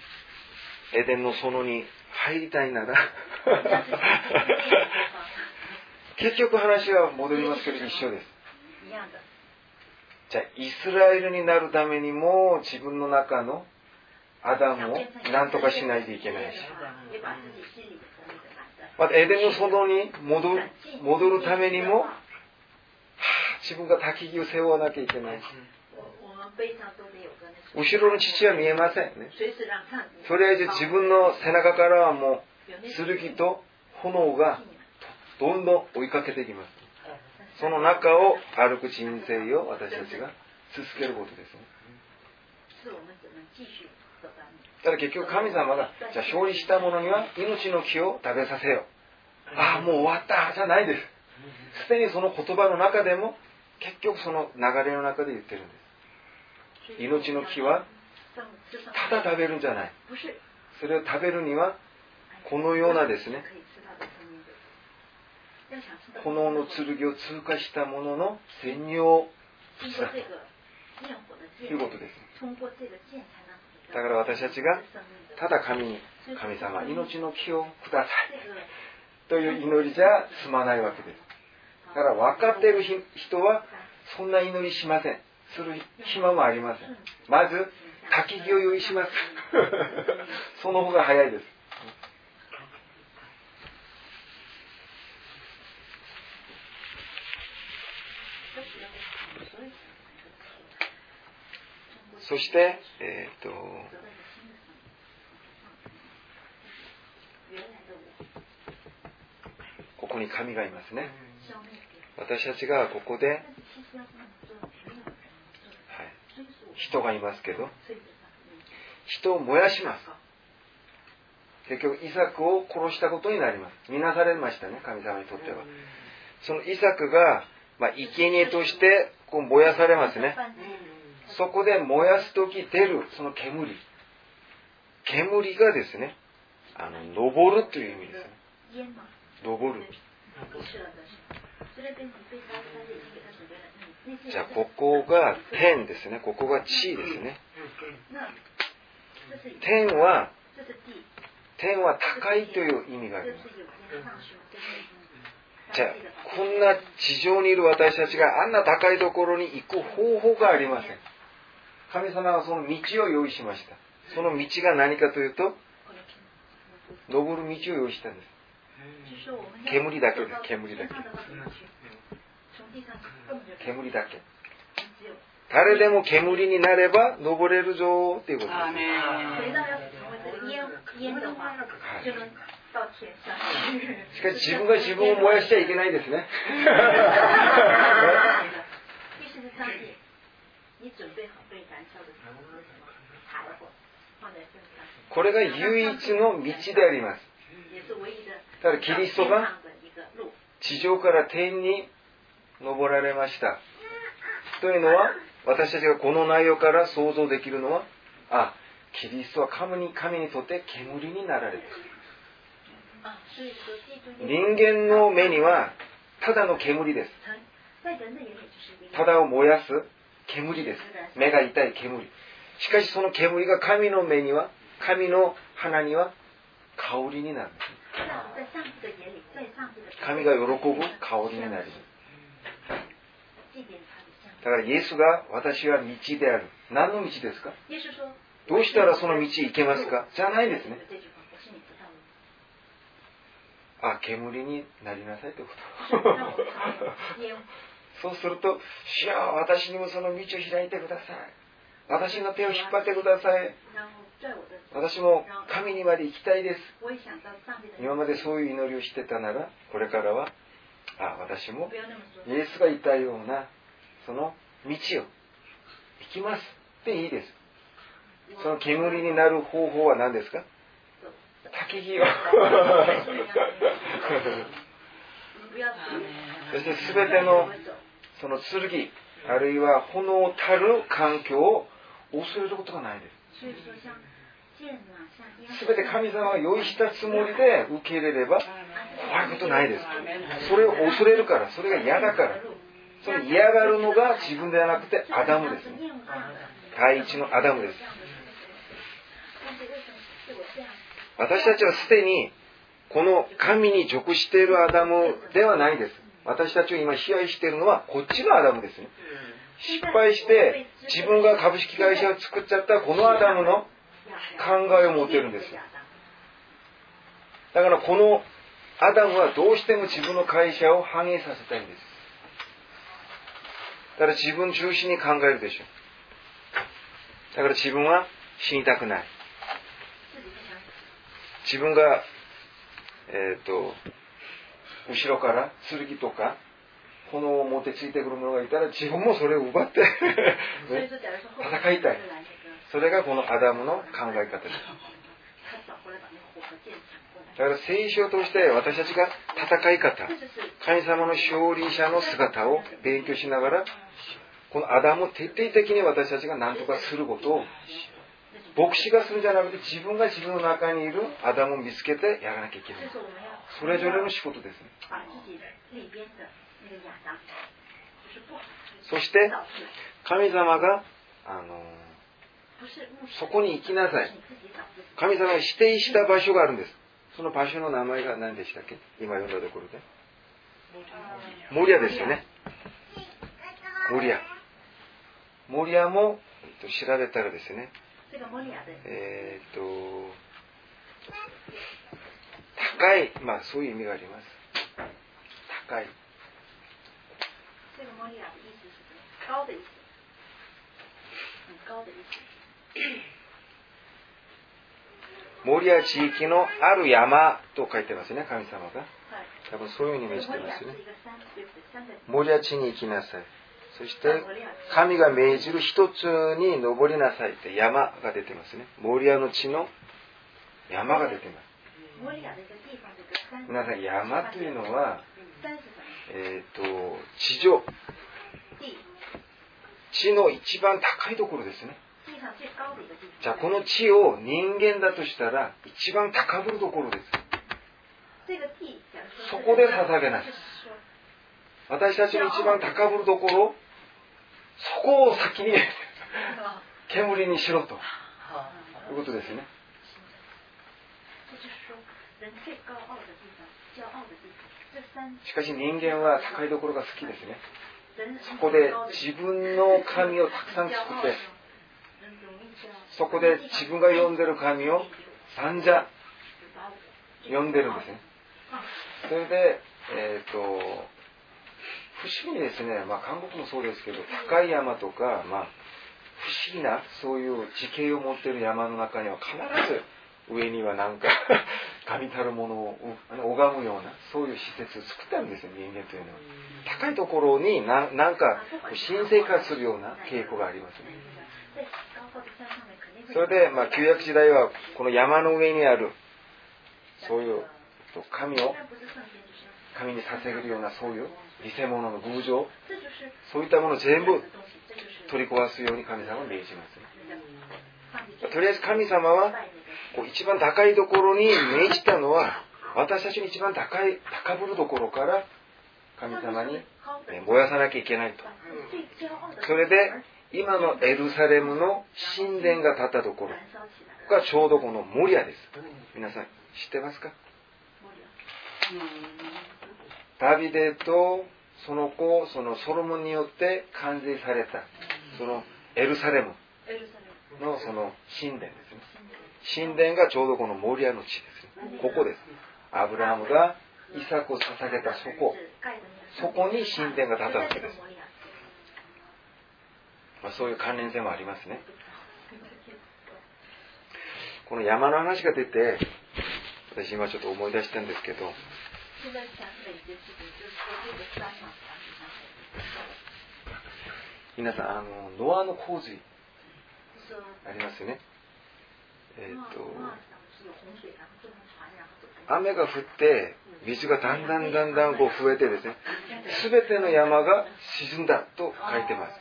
エデンの園に入りたいなら結局話は戻りますけど一緒です。じゃあイスラエルになるためにも自分の中のアダムを何とかしないといけないし、またエデンの園に戻る、戻るためにも、はあ、自分が焚き木を背負わなきゃいけないし、後ろの父は見えませんね。とりあえず自分の背中からはもう剣と炎がどんどん追いかけていきます。その中を歩く人生を私たちが続けることですね。ただ結局神様がじゃあ勝利した者には命の木を食べさせよう。ああもう終わったじゃないです。すでにその言葉の中でも結局その流れの中で言ってるんです。命の木はただ食べるんじゃない。それを食べるにはこのようなですね、炎の剣を通過したものの専用物だということです。だから私たちがただ神に、神様命の木をくださいという祈りじゃ済まないわけです。だから分かっている人はそんな祈りしません。する暇もありません。まず焚き木を用意しますその方が早いです。そして、えー、とここに神がいますね。私たちがここで、はい、人がいますけど、人を燃やします。結局イサクを殺したことになります。見なされましたね、神様にとっては。そのイサクが、まあ、生贄としてこう燃やされますね。そこで燃やすとき出るその煙、煙がですね、あの昇るという意味ですね。昇る。じゃあここが天ですね。ここが地ですね。天は天は高いという意味があります。じゃあこんな地上にいる私たちがあんな高いところに行く方法がありません。神様はその道を用意しました。その道が何かというと、登る道を用意したんです。煙だけです。煙だけ。煙だけ。誰でも煙になれば登れるぞということです。はい、しかし自分が自分を燃やしちゃいけないですね。これが唯一の道であります。だからキリストが地上から天に昇られましたというのは、私たちがこの内容から想像できるのは、あ、キリストは神に、神にとって煙になられた。人間の目にはただの煙です。ただを燃やす煙です。目が痛い煙。しかしその煙が神の目には、神の鼻には香りになる。神が喜ぶ香りになります。だからイエスが私は道である。何の道ですか？どうしたらその道行けますか？じゃないですね。あ、煙になりなさいということ。そうすると、主よ、私にもその道を開いてください。私の手を引っ張ってください。私も神にまで行きたいです。今までそういう祈りをしてたなら、これからは、あ、私もイエスが言ったようなその道を行きますっていいです。その煙になる方法は何ですか？焚き火をそして全てのその剣、あるいは炎たる環境を恐れることがないです。全て神様が用意したつもりで受け入れれば怖いことないです。それを恐れるから、それが嫌だから、それ嫌がるのが自分ではなくてアダムですね。第一のアダムです。私たちはすでにこの神に属しているアダムではないです。 私たちを今支配しているのはこっちのアダムですね。失敗して自分が株式会社を作っちゃったこのアダムの考えを持ってるんですよ。だからこのアダムはどうしても自分の会社を反映させたいんです。だから自分中心に考えるでしょ。だから自分は死にたくない。自分が、えっと、後ろから剣とか炎を持ってついてくる者がいたら自分もそれを奪って、ね、戦いたい。それがこのアダムの考え方です。だから聖書として私たちが戦い方、神様の勝利者の姿を勉強しながら、このアダムを徹底的に私たちが何とかすることを、牧師がするんじゃなくて自分が自分の中にいるアダムを見つけてやらなきゃいけない。それぞれの仕事ですね。そして神様があのそこに行きなさい。神様が指定した場所があるんです。その場所の名前が何でしたっけ？今読んだところで。モリアですよね。モリア。モリアも、えっと、調べたらですね。えー、っと高い、まあそういう意味があります。高い。モリア地域のある山と書いてますね、神様が。多分そういうふうに命じてますよね。モリア地に行きなさい。そして神が命じる一つに登りなさいって山が出てますね。モリアの地の山が出てます。皆さん、山というのは、えっと、地上。地の一番高いところですね。じゃあこの地を人間だとしたら一番高ぶるところです。そこで捧げない。私たちの一番高ぶるところ、そこを先に煙にしろということですね。しかし人間は高いところが好きですね。そこで自分の神をたくさん作って、そこで自分が読んでる神を三者読んでるんですね。それで、えっと、不思議ですね。まあ韓国もそうですけど、高い山とか、まあ不思議なそういう地形を持っている山の中には必ず上にはなんか神たるものを拝むようなそういう施設を作ってあるんですよ、人間というのは。高いところにななんか神聖化するような傾向がありますね。それで、まあ、旧約時代はこの山の上にあるそういう神を神に捧げるようなそういう偽物の偶像、そういったものを全部取り壊すように神様は命じますね。とりあえず神様はこう一番高いところに命じたのは、私たちに一番高い高ぶるところから神様に燃やさなきゃいけないと。それで今のエルサレムの神殿が建ったところがちょうどこのモリアです。皆さん知ってますか？ダビデとその子、そのソロモンによって完成されたそのエルサレムのその神殿ですね。神殿がちょうどこのモリアの地ですね。ここです。アブラハムがイサクを捧げたそこ、そこに神殿が建ったわけです。まあ、そういう関連性もありますね。この山の話が出て、私今ちょっと思い出したんですけど、皆さん、あのノアの洪水ありますよね。えー、と雨が降って水がだんだんだんだんこう増えてですね、すべての山が沈んだと書いてます。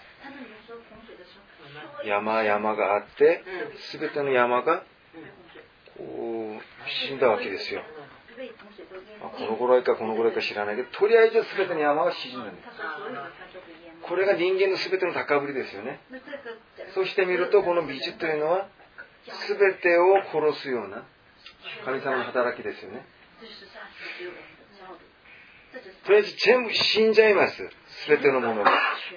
山々があってすべての山がこう沈んだわけですよ。まあ、このぐらいかこのぐらいか知らないけど、とりあえずすべての山が沈んだんです。これが人間のすべての高ぶりですよね。そして見るとこの美術というのはすべてを殺すような神様の働きですよね。 とりあえず全部死んじゃいます。すべてのものが。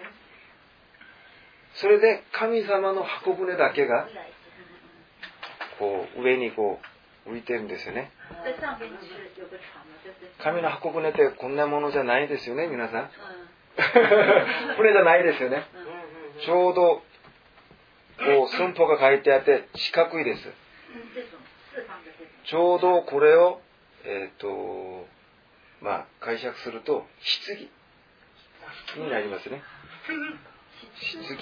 それで神様の箱舟だけがこう上にこう浮いてるんですよね。神の箱舟ってこんなものじゃないですよね、皆さん。船じゃないですよね。ちょうどこう寸法が書いてあって四角いです。ちょうどこれをえっとまあ解釈すると棺になりますね。棺。そう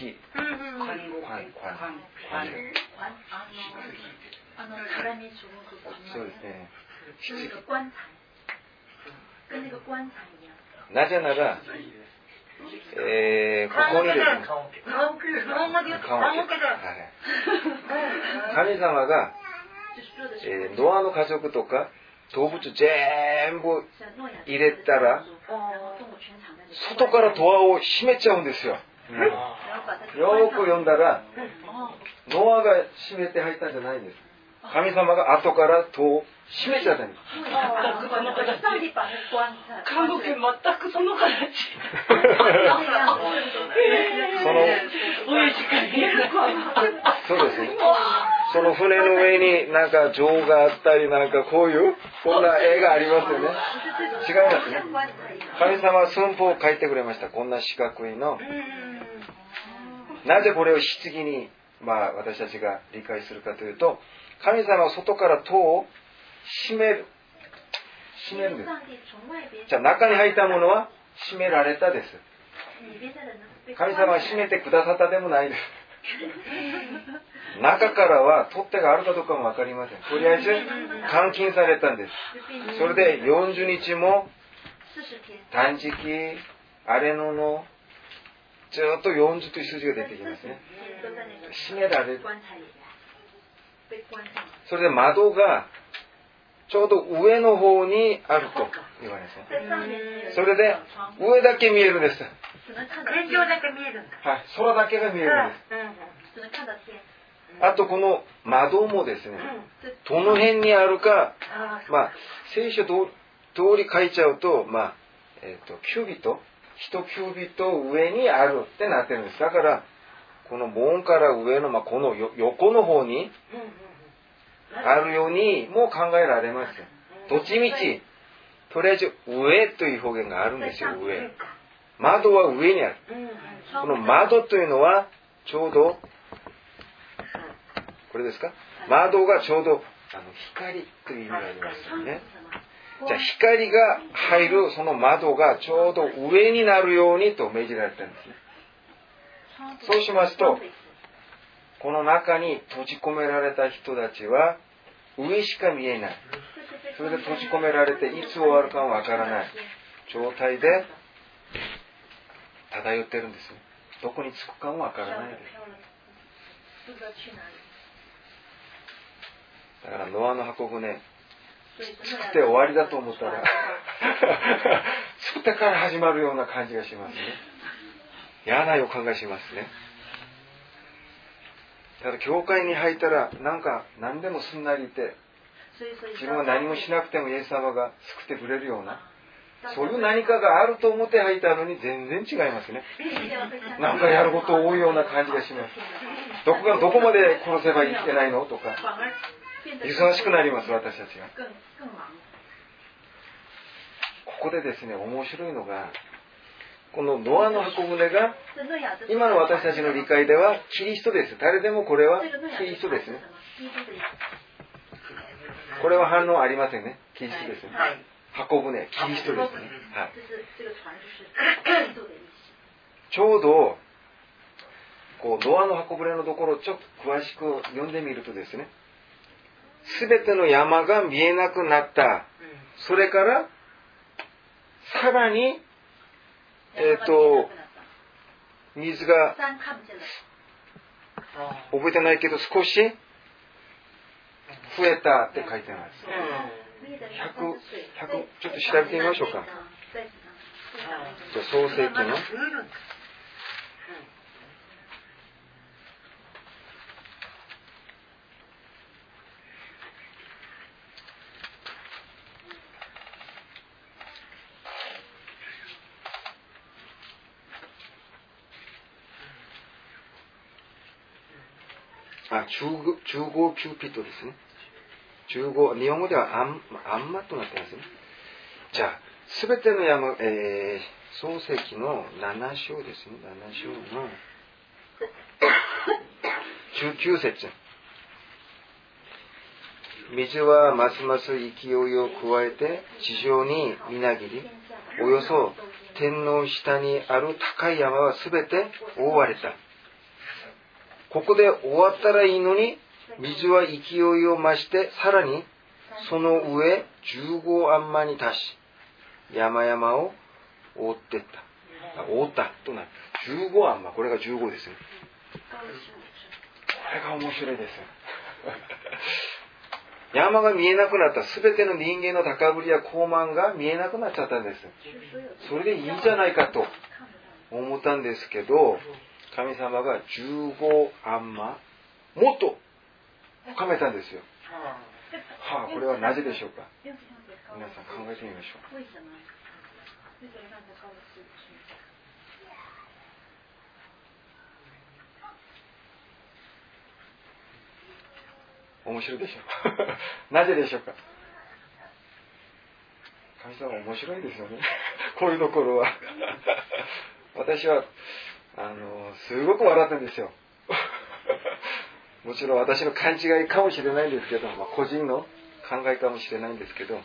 ですね。なぜなら、えー、ここにですね、神様が、えー、ノアの家族とか動物全部入れたら、外からドアを閉めちゃうんですよ。うん、よく読んだら、ノアが閉めて入ったんじゃないんです。神様が後から戸を閉めちゃったんです。 韓国全くその形。 その、そうですね。その船の上になんか城があったり、なんかこういう、こんな絵がありますよね。違いますね。神様は寸法を書いてくれました。こんな四角いの。なぜこれを棺に、まあ私たちが理解するかというと、神様は外から戸を閉める。閉めるんです。じゃあ中に入ったものは閉められたです。神様は閉めてくださったでもないです。中からは取っ手があるかどうかもわかりません。とりあえず監禁されたんです。それでよんじゅうにちも断食、荒れ野のずっとよんじゅうという数字が出てきますね。閉められる。それで窓がちょうど上の方にあると言われますね。それで上だけ見えるんです。 天井だけ見えるんだ。 はい、空だけが見えるんです。あとこの窓もですね、どの辺にあるか、まあ聖書通り書いちゃうと、まあえっとキュービット、一キュービット上にあるってなってるんです。だからこの門から上の、まあ、この横の方にあるようにも考えられます。どっちみち、とりあえず上という表現があるんですよ、上。窓は上にある。この窓というのはちょうど、これですか？窓がちょうどあの光という意味がありますよね。じゃあ光が入るその窓がちょうど上になるようにと命じられてるんですね。そうしますと、この中に閉じ込められた人たちは上しか見えない。それで閉じ込められていつ終わるかわからない状態で漂ってるんですね。どこに着くかもわからないです。だからノアの箱舟作って終わりだと思ったら作ってから始まるような感じがしますね。嫌な予感がしますね。ただ教会に入ったらなんか何でもすんなりいて、自分は何もしなくてもイエス様が救ってくれるような、そういう何かがあると思って入ったのに全然違いますね。なんかやること多いような感じがします。どこがどこまで殺せばいけないのとか忙しくなります、私たちが。ここでですね、面白いのが、このノアの箱舟が今の私たちの理解ではキリストです。誰でもこれはキリストですね。これは反応ありませんね。キリストですね。箱舟、キリストですね。はい、ちょうどこうノアの箱舟のところをちょっと詳しく読んでみるとですね、すべての山が見えなくなった。それからさらにえっと水が覚えてないけど少し増えたって書いてます。ひゃく、ひゃくちょっと調べてみましょうか。じゃあ創世記のあ、じゅうごキューピットですね。じゅうご、日本語ではアン、アンマとなってますね。じゃあ、すべての山、えー、創世記のなな章ですね。なな章のじゅうきゅう節。水はますます勢いを加えて地上にみなぎり、およそ天の下にある高い山はすべて覆われた。ここで終わったらいいのに、水は勢いを増して、さらにその上じゅうごアンマに達し、山々を覆っていった。覆ったとなる。じゅうごアンマ、これがじゅうごですね。これが面白いです。山が見えなくなった。すべての人間の高ぶりや高慢が見えなくなっちゃったんです。それでいいんじゃないかと思ったんですけど、神様がじゅうごアンマもっと深めたんですよ。はあ、これはなぜでしょうか。皆さん考えてみましょう。面白いでしょう。なぜでしょうか。神様は面白いですよね。こういうところは。私はあのすごく笑ったんですよ。もちろん私の勘違いかもしれないんですけど、まあ、個人の考えかもしれないんですけど、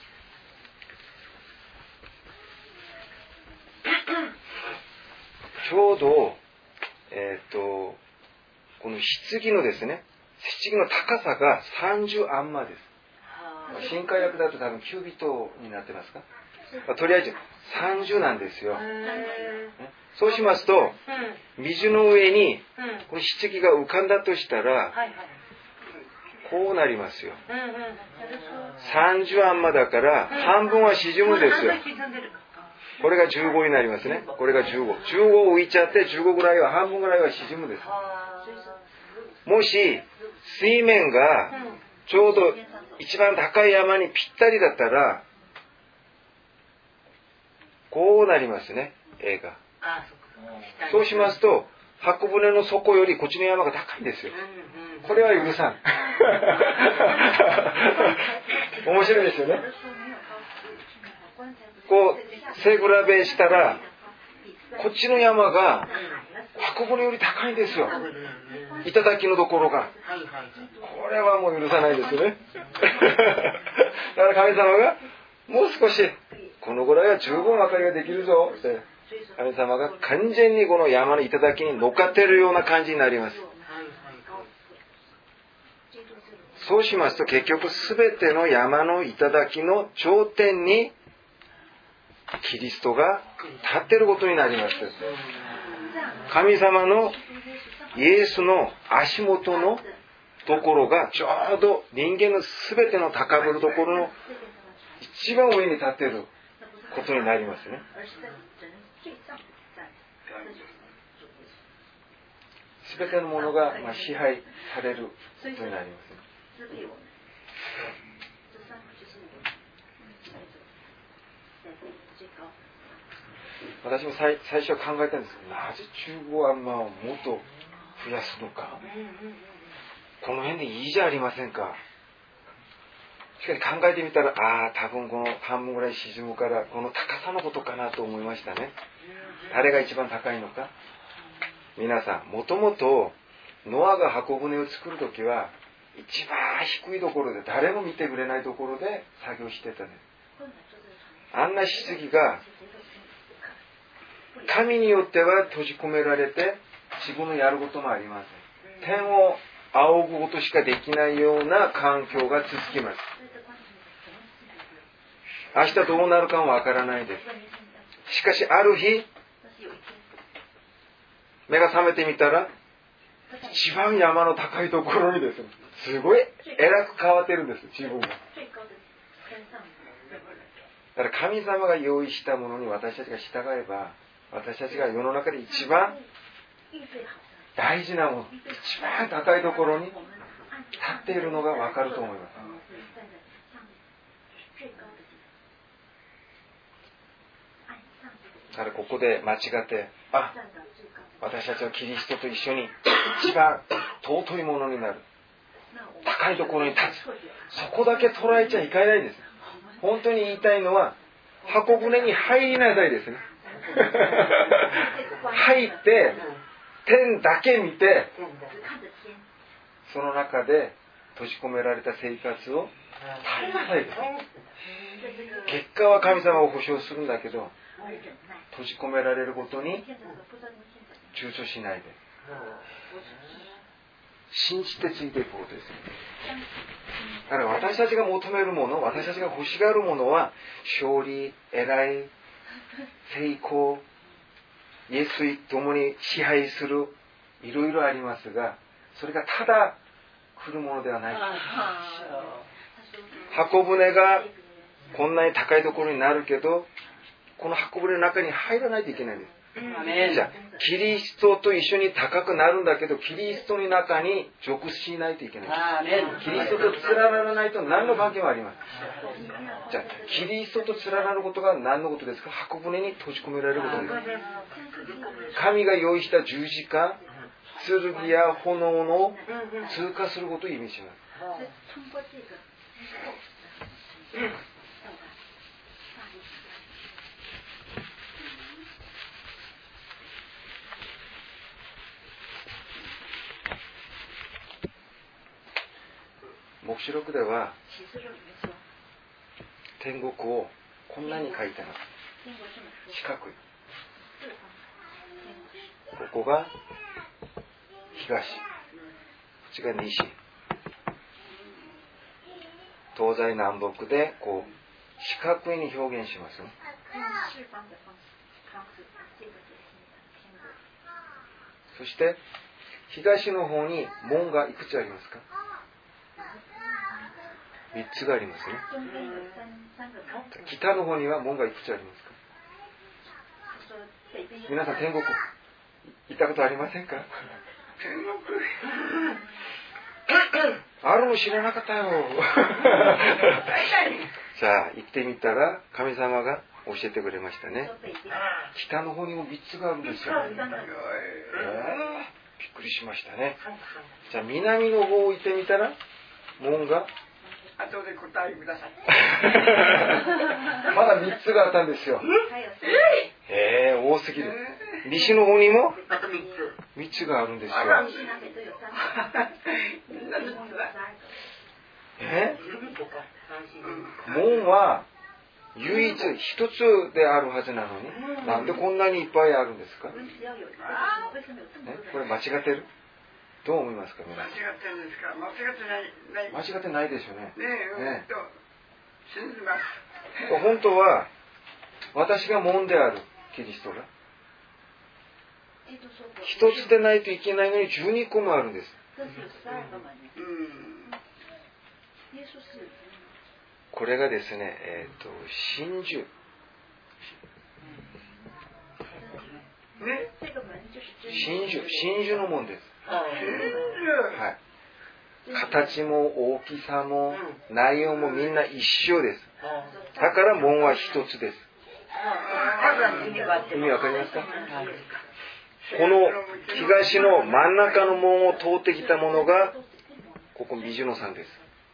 ちょうど、えっと、この棺のですね、棺の高さがさんじゅうアンマです。新海訳だと多分キュービットになってますか、まあ、とりあえずさんじゅうなんですよ。そうしますと、水の上にこの棺が浮かんだとしたら、こうなりますよ。さんじゅうアンマだから半分は沈むんですよ。これがじゅうごになりますね。これがじゅうご。じゅうご浮いちゃってじゅうごぐらいは、半分ぐらいは沈むんです。もし水面がちょうど一番高い山にぴったりだったら、こうなりますね、絵が。そうしますと、箱舟の底よりこっちの山が高いんですよ。これは許さん。面白いですよね。こう、背比べしたら、こっちの山が箱舟より高いんですよ。頂のところが。これはもう許さないですよね。だから神様が、もう少し、このぐらいは十分分かりができるぞって、神様が完全にこの山の頂に乗っかっているような感じになります。そうしますと結局すべての山の頂の頂点にキリストが立っていることになります。神様のイエスの足元のところがちょうど人間のすべての高ぶるところの一番上に立っていることになりますね。すべてのものがまあ支配されることになりますね。私も 最, 最初は考えたんですけど、なぜじゅうごアンマをもっと増やすのか。この辺でいいじゃありませんか。しかし考えてみたら、ああ、多分この半分ぐらい沈むから、この高さのことかなと思いましたね。誰が一番高いのか。皆さん、もともとノアが箱舟を作るときは、一番低いところで誰も見てくれないところで作業してたんです。あんな棺が神によっては閉じ込められて自分のやることもありません。天を仰ぐことしかできないような環境が続きます。明日どうなるかもわからないです。しかしある日目が覚めてみたら一番山の高いところにですね、すごい偉く変わってるんです、自分が。だから神様が用意したものに私たちが従えば、私たちが世の中で一番大事なもの、一番高いところに立っているのがわかると思います。だからここで間違って、あ、 私たちはキリストと一緒に一番尊いものになる。高いところに立つ。そこだけ捉えちゃいけないです。本当に言いたいのは、箱舟に入りなさいですね。入って、天だけ見て、その中で閉じ込められた生活を耐えなさいです。結果は神様を保証するんだけど、閉じ込められることに躊躇しないで。信じてついていくことです。だから私たちが求めるもの、私たちが欲しがるものは、勝利、偉い、成功、イエスと共に支配する、いろいろありますが、それがただ来るものではない。箱舟がこんなに高いところになるけど、この箱舟の中に入らないといけないんです。じゃあキリストと一緒に高くなるんだけど、キリストの中に属しないといけない。キリストと連ならないと何の関係もありません。じゃあキリストと連なることが何のことですか？箱舟に閉じ込められることです。神が用意した十字架、剣や炎の通過することを意味します。黙示録では天国をこんなに書いてます。四角い。ここが東、こっちが西、東西南北でこう四角いに表現しますね。そして東の方に門がいくつありますか？三つがありますね。北の方には門がいくつありますか？皆さん天国行ったことありませんか？あるの知らなかったよ。じゃあ行ってみたら神様が教えてくれましたね。北の方にもみっつがあるんですよ。えー、びっくりしましたね。じゃあ南の方行ってみたら門が後で答えください。 まだみっつがあったんですよ。えー、多すぎる。西の方にもみっつがあるんですよ。え門は唯一一つであるはずなのに、なんでこんなにいっぱいあるんですか？ね、これ間違ってる？どう思いますか？ 間違ってるんですか？間違ってない。 間違ってないでしょうね。 ねえ、ね、信じます。 本当は私が門であるキリストが一つでないといけないのにじゅうにこもあるんです。これがですね、えっと真珠。真珠、真珠の門です。はい。形も大きさも内容もみんな一緒です。だから門は一つです。意味わかりますか？この東の真ん中の門を通ってきたものがここ水野さんです。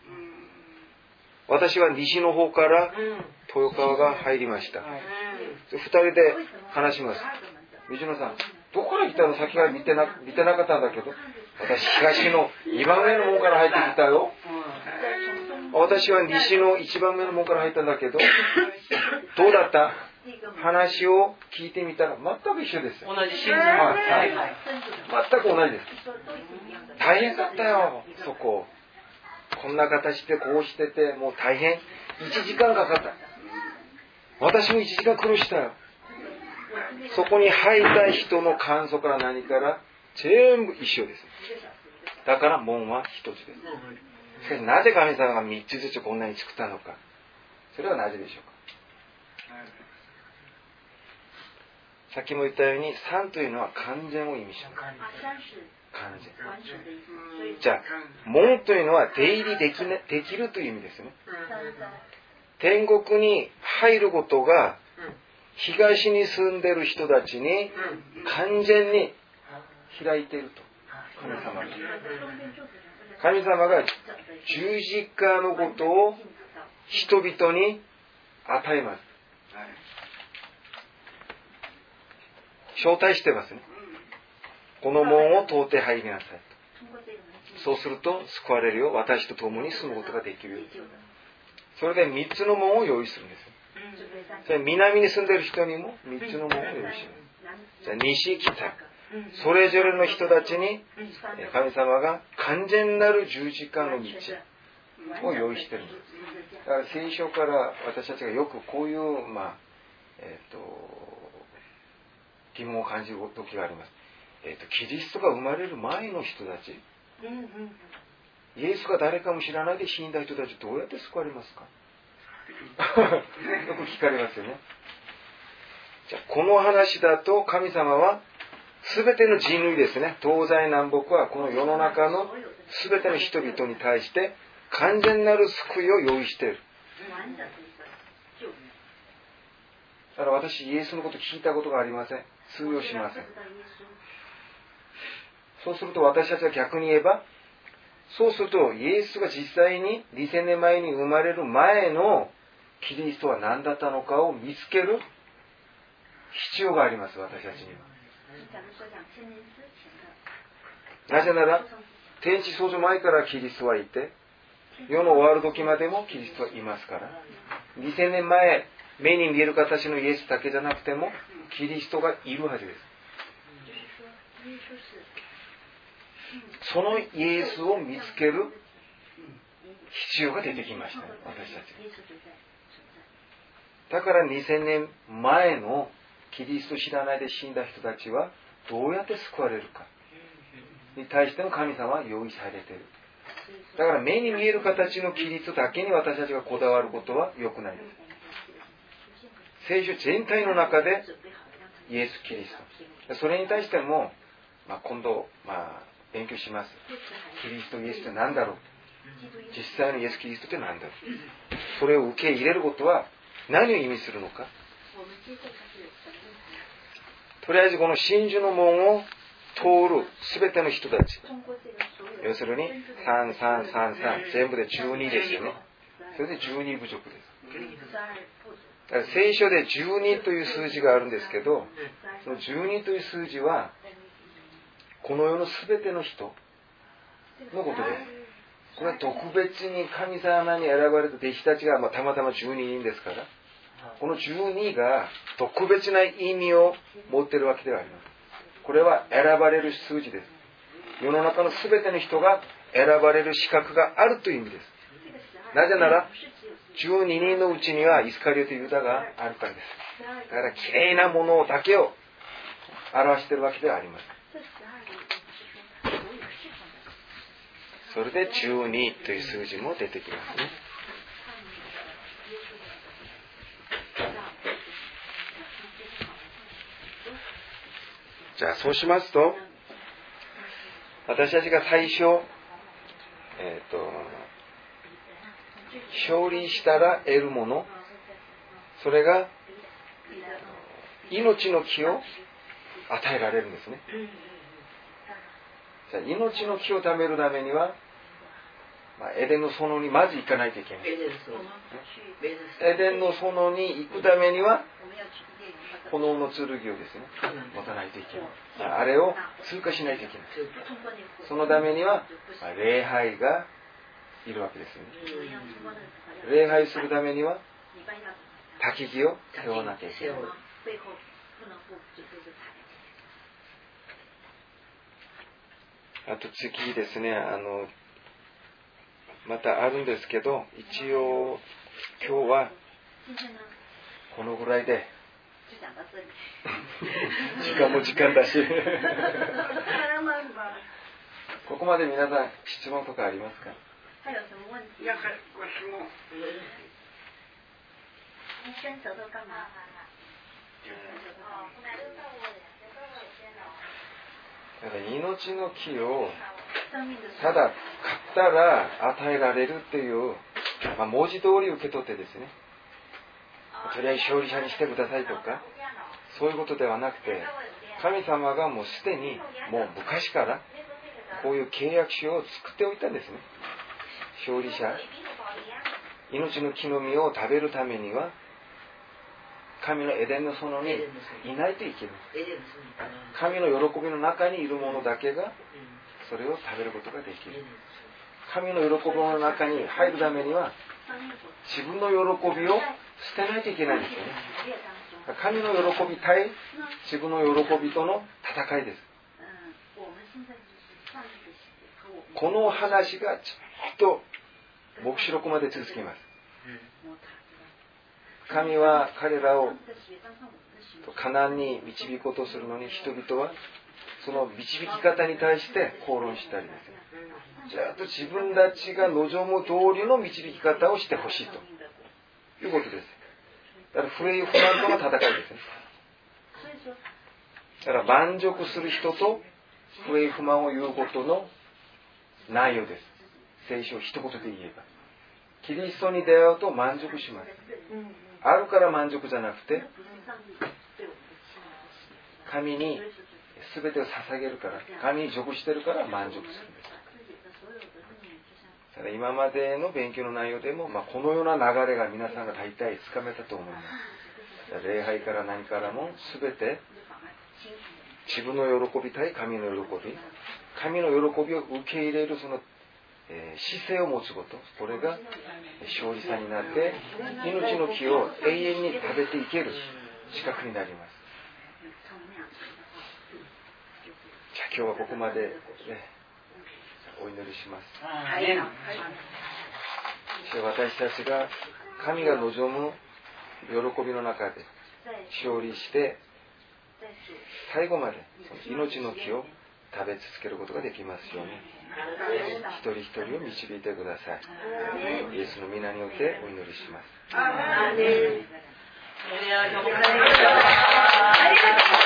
私は西の方から豊川が入りました。二人で話します。水野さん、どこから来たの？先は見てな、見てなかったんだけど、私東のにばんめの門から入ってきたよ。私は西のいちばんめの門から入ったんだけど、どうだった？話を聞いてみたら全く一緒ですよ。 同じ真珠。はい。 全く同じです。大変だったよ、そこ。こんな形でこうしてて、もう大変。いちじかんかかった。私もいちじかん苦労したよ。そこに入った人の感想から何から全部一緒です。だから門は一つです。しかしなぜ神様が三つずつこんなに作ったのか。それはなぜでしょうか。さっきも言ったように三というのは完全を意味します。完全。じゃあ門というのは出入りできな、できるという意味ですね。天国に入ることが東に住んでる人たちに完全に開いていると。神様が。神様が十字架のことを人々に与えます。招待してますね。この門を通って入りなさいと。そうすると救われるよ。私と共に住むことができるよ。それで三つの門を用意するんです。じゃあ南に住んでいる人にも三つの門を用意します。じゃあ西、北。それぞれの人たちに神様が完全なる十字架の道を用意しているんです。だから聖書から私たちがよくこういう、まあ、えっと、疑問を感じる時があります。えっと、キリストが生まれる前の人たち、イエスが誰かも知らないで死んだ人たちどうやって救われますか？よく聞かれますよね。じゃあこの話だと神様は全ての人類ですね、東西南北はこの世の中の全ての人々に対して完全なる救いを用意している。だから私イエスのこと聞いたことがありません。通用しません。そうすると私たちは逆に言えば、そうするとイエスが実際ににせんねんまえに生まれる前のキリストは何だったのかを見つける必要があります、私たちには。なぜなら天地創造前からキリストはいて、世の終わる時までもキリストはいますから、にせんねんまえ目に見える形のイエスだけじゃなくてもキリストがいるはずです。そのイエスを見つける必要が出てきました、私たち。だからにせんねんまえのキリストを知らないで死んだ人たちはどうやって救われるかに対しても神様は用意されている。だから目に見える形のキリストだけに私たちがこだわることは良くないです。聖書全体の中でイエス・キリスト、それに対しても、まあ、今度、まあ、勉強します。キリストイエスって何だろう、実際のイエス・キリストって何だろう、それを受け入れることは何を意味するのか。とりあえずこの真珠の門を通るすべての人たち、要するにさんさんさんさん全部でじゅうにですよね。それでじゅうに部族です。だから聖書でじゅうにという数字があるんですけど、そのじゅうにという数字はこの世のすべての人のことです。これは特別に神様に選ばれた弟子たちが、まあ、たまたまじゅうににんですから、このじゅうにが特別な意味を持っているわけではあります。これは選ばれる数字です。世の中のすべての人が選ばれる資格があるという意味です。なぜならじゅうににんのうちにはイスカリオテユダがあるからです。だからきれいなものだけを表しているわけではありません。それでじゅうにという数字も出てきますね。じゃあそうしますと、私たちが最初、えっと、勝利したら得るもの、それが命の木を与えられるんですね。じゃあ命の木を貯めるためには、まあ、エデンの園にまず行かないといけない。エデンの園に行くためには炎の剣をですね持たないといけない。あれを通過しないといけない。そのためには、まあ、礼拝がいるわけですね。礼拝するためには焚き木を背負わなきゃいけない。あと次ですね、あのまたあるんですけど、一応今日はこのぐらいで時間も時間だしここまで皆さん質問とかありますか？だから命の木をただ買ったら与えられるっていう、まあ、文字通り受け取ってですね、とりあえず勝利者にしてくださいとかそういうことではなくて、 神様がもうすでにもう昔からこういう契約書を作っておいたんですね。勝利者、命の木の実を食べるためには神のエデンの園にいないといけない。神の喜びの中にいる者だけがそれを食べることができる。神の喜びの中に入るためには自分の喜びを捨てないといけないんですよね。神の喜び対自分の喜びとの戦いです。この話がずっと黙示録まで続きます。神は彼らをカナンに導こうとするのに、人々はその導き方に対して口論したりですね、じゃあと自分たちが望む通りの導き方をしてほしいということです。だから不栄不満との戦いですね。だから満足する人と不栄不満を言うことの内容です。聖書を一言で言えば、キリストに出会うと満足します。あるから満足じゃなくて、神に全てを捧げるから、神に属してるから満足するんです。ただ今までの勉強の内容でも、まあ、このような流れが皆さんが大体つかめたと思います。礼拝から何からも全て自分の喜び対神の喜び、神の喜びを受け入れるその、えー、姿勢を持つこと、これが勝利者になって命の木を永遠に食べていける資格になります。じゃあ今日はここまで、ね、お祈りします。私たちが神が望む喜びの中で勝利して最後まで命の木を食べ続けることができますように、一人一人を導いてください。イエスの皆によってお祈りします。